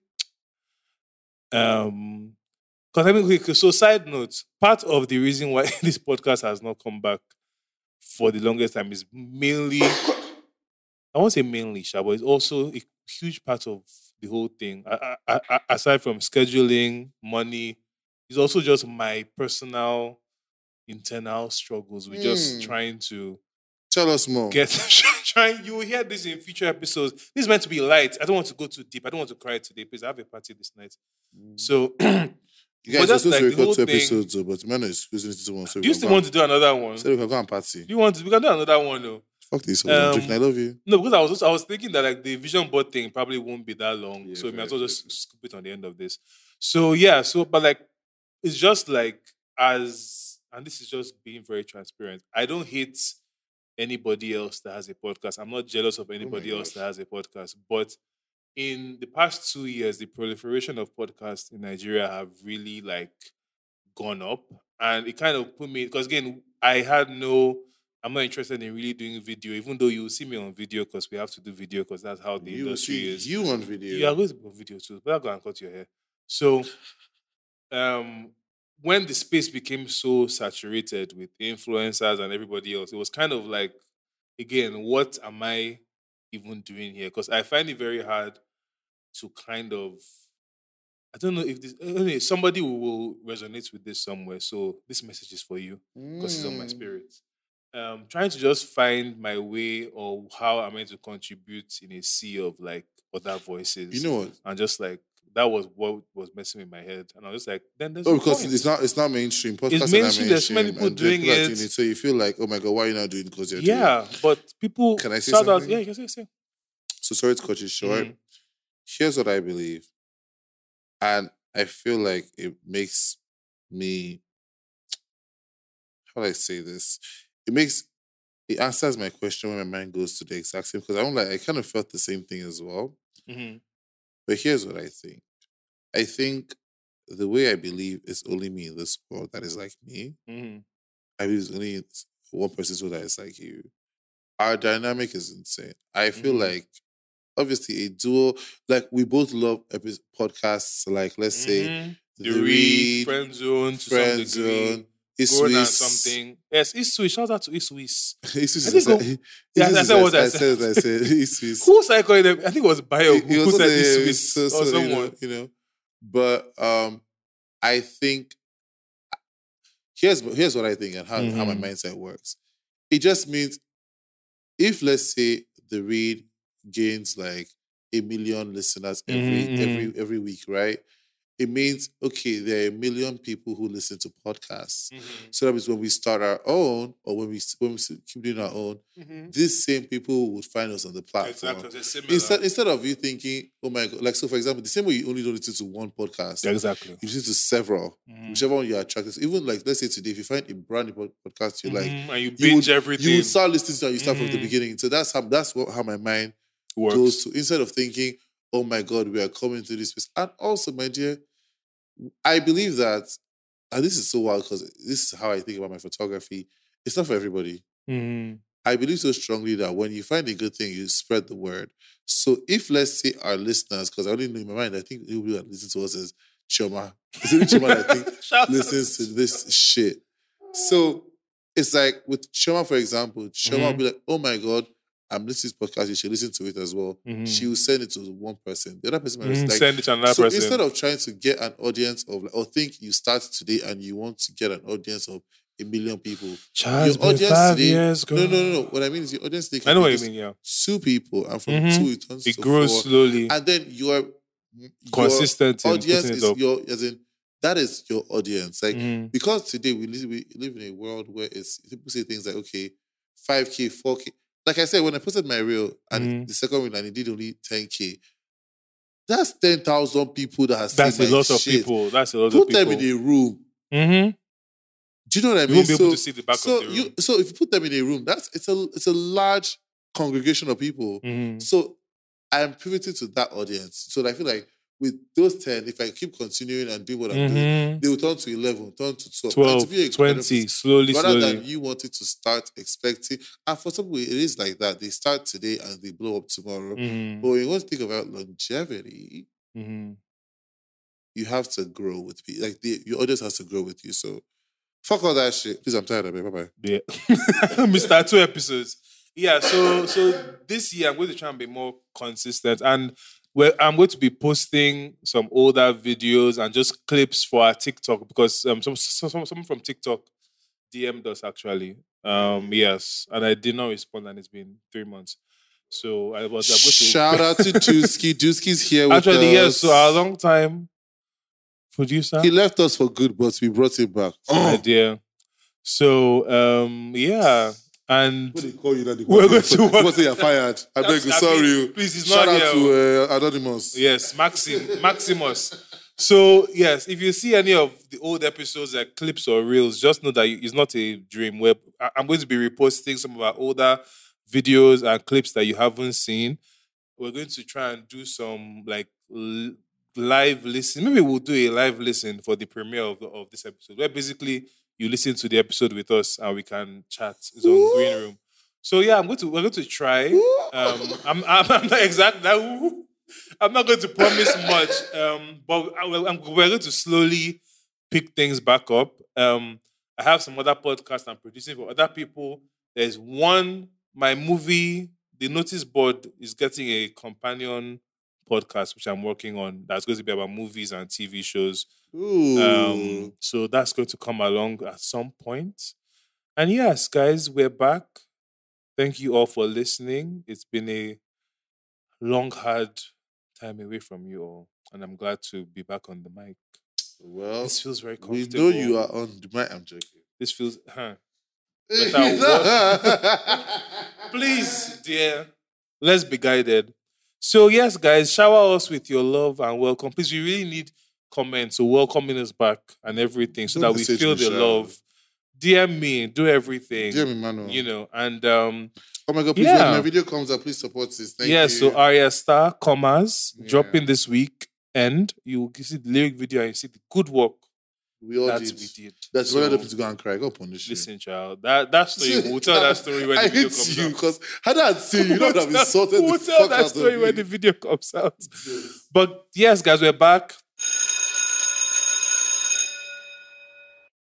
because so side note, part of the reason why this podcast has not come back for the longest time is mainly, I won't say mainly, but it's also a huge part of the whole thing. Aside from scheduling, money, it's also just my personal internal struggles with just trying to tell us more. You will hear this in future episodes. This is meant to be light. I don't want to go too deep. I don't want to cry today because I have a party this night. So you guys are supposed to record 2 episodes, but man is squeezing it into one. So do you still want to do another one? So we can go and party. We can do another one though. Fuck this. I'm drinking. I love you. No, because I was thinking that like the vision board thing probably won't be that long. So we might as well just scoop it on the end of this. So yeah, but like it's just like and this is just being very transparent. I don't hate anybody else that has a podcast. I'm not jealous of anybody else that has a podcast. But in the past 2 years, the proliferation of podcasts in Nigeria have really like gone up. And it kind of put me, because again, I'm not interested in really doing video, even though you see me on video because we have to do video because that's how the industry is. You on video. You are going to be on video too, but I'll go and cut your hair. So when the space became so saturated with influencers and everybody else, it was kind of like, again, what am I even doing here? Because I find it very hard to kind of, I don't know if somebody will resonate with this somewhere. So this message is for you because it's on my spirit. Trying to just find my way or how I'm meant to contribute in a sea of like other voices. You know what? And just like, that was what was messing with my head, and I was like, "Then there's because it's not mainstream. It's mainstream. There's so many people doing it, so you feel like, oh my god, why are you not doing it? Because you're doing it. But people. Can I say something? Yeah, you can say. So sorry to cut you short. Here's what I believe, and I feel like it makes me. How do I say this? It answers my question when my mind goes to the exact same, because I kind of felt the same thing as well. Mm-hmm. But here's what I think. I think the way I believe is only me in this world that is like me. Mm-hmm. I believe it's only one person's world that is like you. Our dynamic is insane. I feel like, obviously, a duo, like we both love podcasts, like let's say The Read, Friend Zone, to some degree. Something. Yes, Iswiss. Shout out to Iswiss. I said what I said. Iswiss. Who was I calling them? I think it was Bio who said Iswiss or someone. You know. But I think here's what I think and how my mindset works. It just means if, let's say, The Read gains like 1 million listeners every week, right? It means, okay, there are 1 million people who listen to podcasts. So that means when we start our own, or when we keep doing our own, these same people would find us on the platform. Exactly. Instead of you thinking, oh my God, like, so for example, the same way you only don't listen to one podcast. Exactly. You listen to several. Whichever one you're attracted to. Even like, let's say today, if you find a brand new podcast you like, and you binge everything. You would start listening to it and you start from the beginning. So that's how my mind goes to, instead of thinking, oh my God, we are coming to this space. And also, my dear, I believe that, and this is so wild because this is how I think about my photography, it's not for everybody. I believe so strongly that when you find a good thing, you spread the word. So if, let's say, our listeners, because I only know in my mind, I think people that listen to us is Chioma. It's only Chioma that I think listens to this shit. So it's like with Chioma, for example, Chioma will be like, oh my God, I'm listening to this podcast, you should listen to it as well. She will send it to one person. The other person might like, send it to another person. Instead of trying to get an audience of, like, or think you start today and you want to get an audience of 1 million people. Your audience today, years ago. No. What I mean is your audience today I know what you mean, yeah. 2 people, and from 2 it turns it to grows 4. slowly. And then your consistent audience is your, as in, that is your audience. Like, because today we live in a world where people say things like, okay, 5K, 4K. Like I said, when I posted my reel and the second reel and it did only 10K, that's 10,000 people that has seen my shit. That's a lot of people. That's a lot of people. Put them in a room. Do you know what I mean? You won't be able to see the back of the room. So if you put them in a room, it's a large congregation of people. So I'm pivoting to that audience. So I feel like with those 10, if I keep continuing and doing what I'm doing, they will turn to 11, turn to 12 20, slowly. Rather than you wanted to start expecting. And for some people, it is like that. They start today and they blow up tomorrow. But when you want to think about longevity, you have to grow with people. Like your audience has to grow with you. So fuck all that shit. Please, I'm tired of it. Bye-bye. Yeah. Mr. 2 episodes. Yeah, so this year I'm going to try and be more consistent. And I'm going to be posting some older videos and just clips for our TikTok because someone from TikTok DM'd us actually. Yes, and I did not respond, and it's been 3 months. So I was going to shout out to Dusky. Dusky's here with actually, us. yes. So our long time producer. He left us for good, but we brought him back. Idea. So yeah. And what they call you that? We're going to work. What's you're fired? I beg you, sorry. Please, he's shout not out to Anonymous. Yes, Maximus. So yes, if you see any of the old episodes, like clips or reels, just know that it's not a dream. Where I'm going to be reposting some of our older videos and clips that you haven't seen. We're going to try and do some like live listen. Maybe we'll do a live listen for the premiere of this episode, where basically you listen to the episode with us and we can chat. It's on Green Room. So yeah, we're going to try. I'm not exactly. I'm not going to promise much, but we're going to slowly pick things back up. I have some other podcasts I'm producing for other people. There's one, my movie, The Notice Board is getting a companion podcast, which I'm working on. That's going to be about movies and TV shows. So that's going to come along at some point. And yes, guys, we're back. Thank you all for listening. It's been a long, hard time away from you all, and I'm glad to be back on the mic. Well, this feels very comfortable. We know you are on the mic. I'm joking. This feels, Please, dear, let's be guided. So yes, guys, shower us with your love and welcome. Please, we really need comments, so welcoming us back and everything, so that we feel the love. DM me, do everything. DM me, Manu. You know, and oh my God, please, when my video comes up, please support this. Thank you. So Arya Star, dropping this week, and you see the lyric video and you see the good work we did. That's why I don't to go and cry. Go upon this shit. Listen, child, that story, we'll tell that story when the video comes out. Because had I seen you, would have insulted we'll tell that story when the video comes out. But yes, guys, we're back.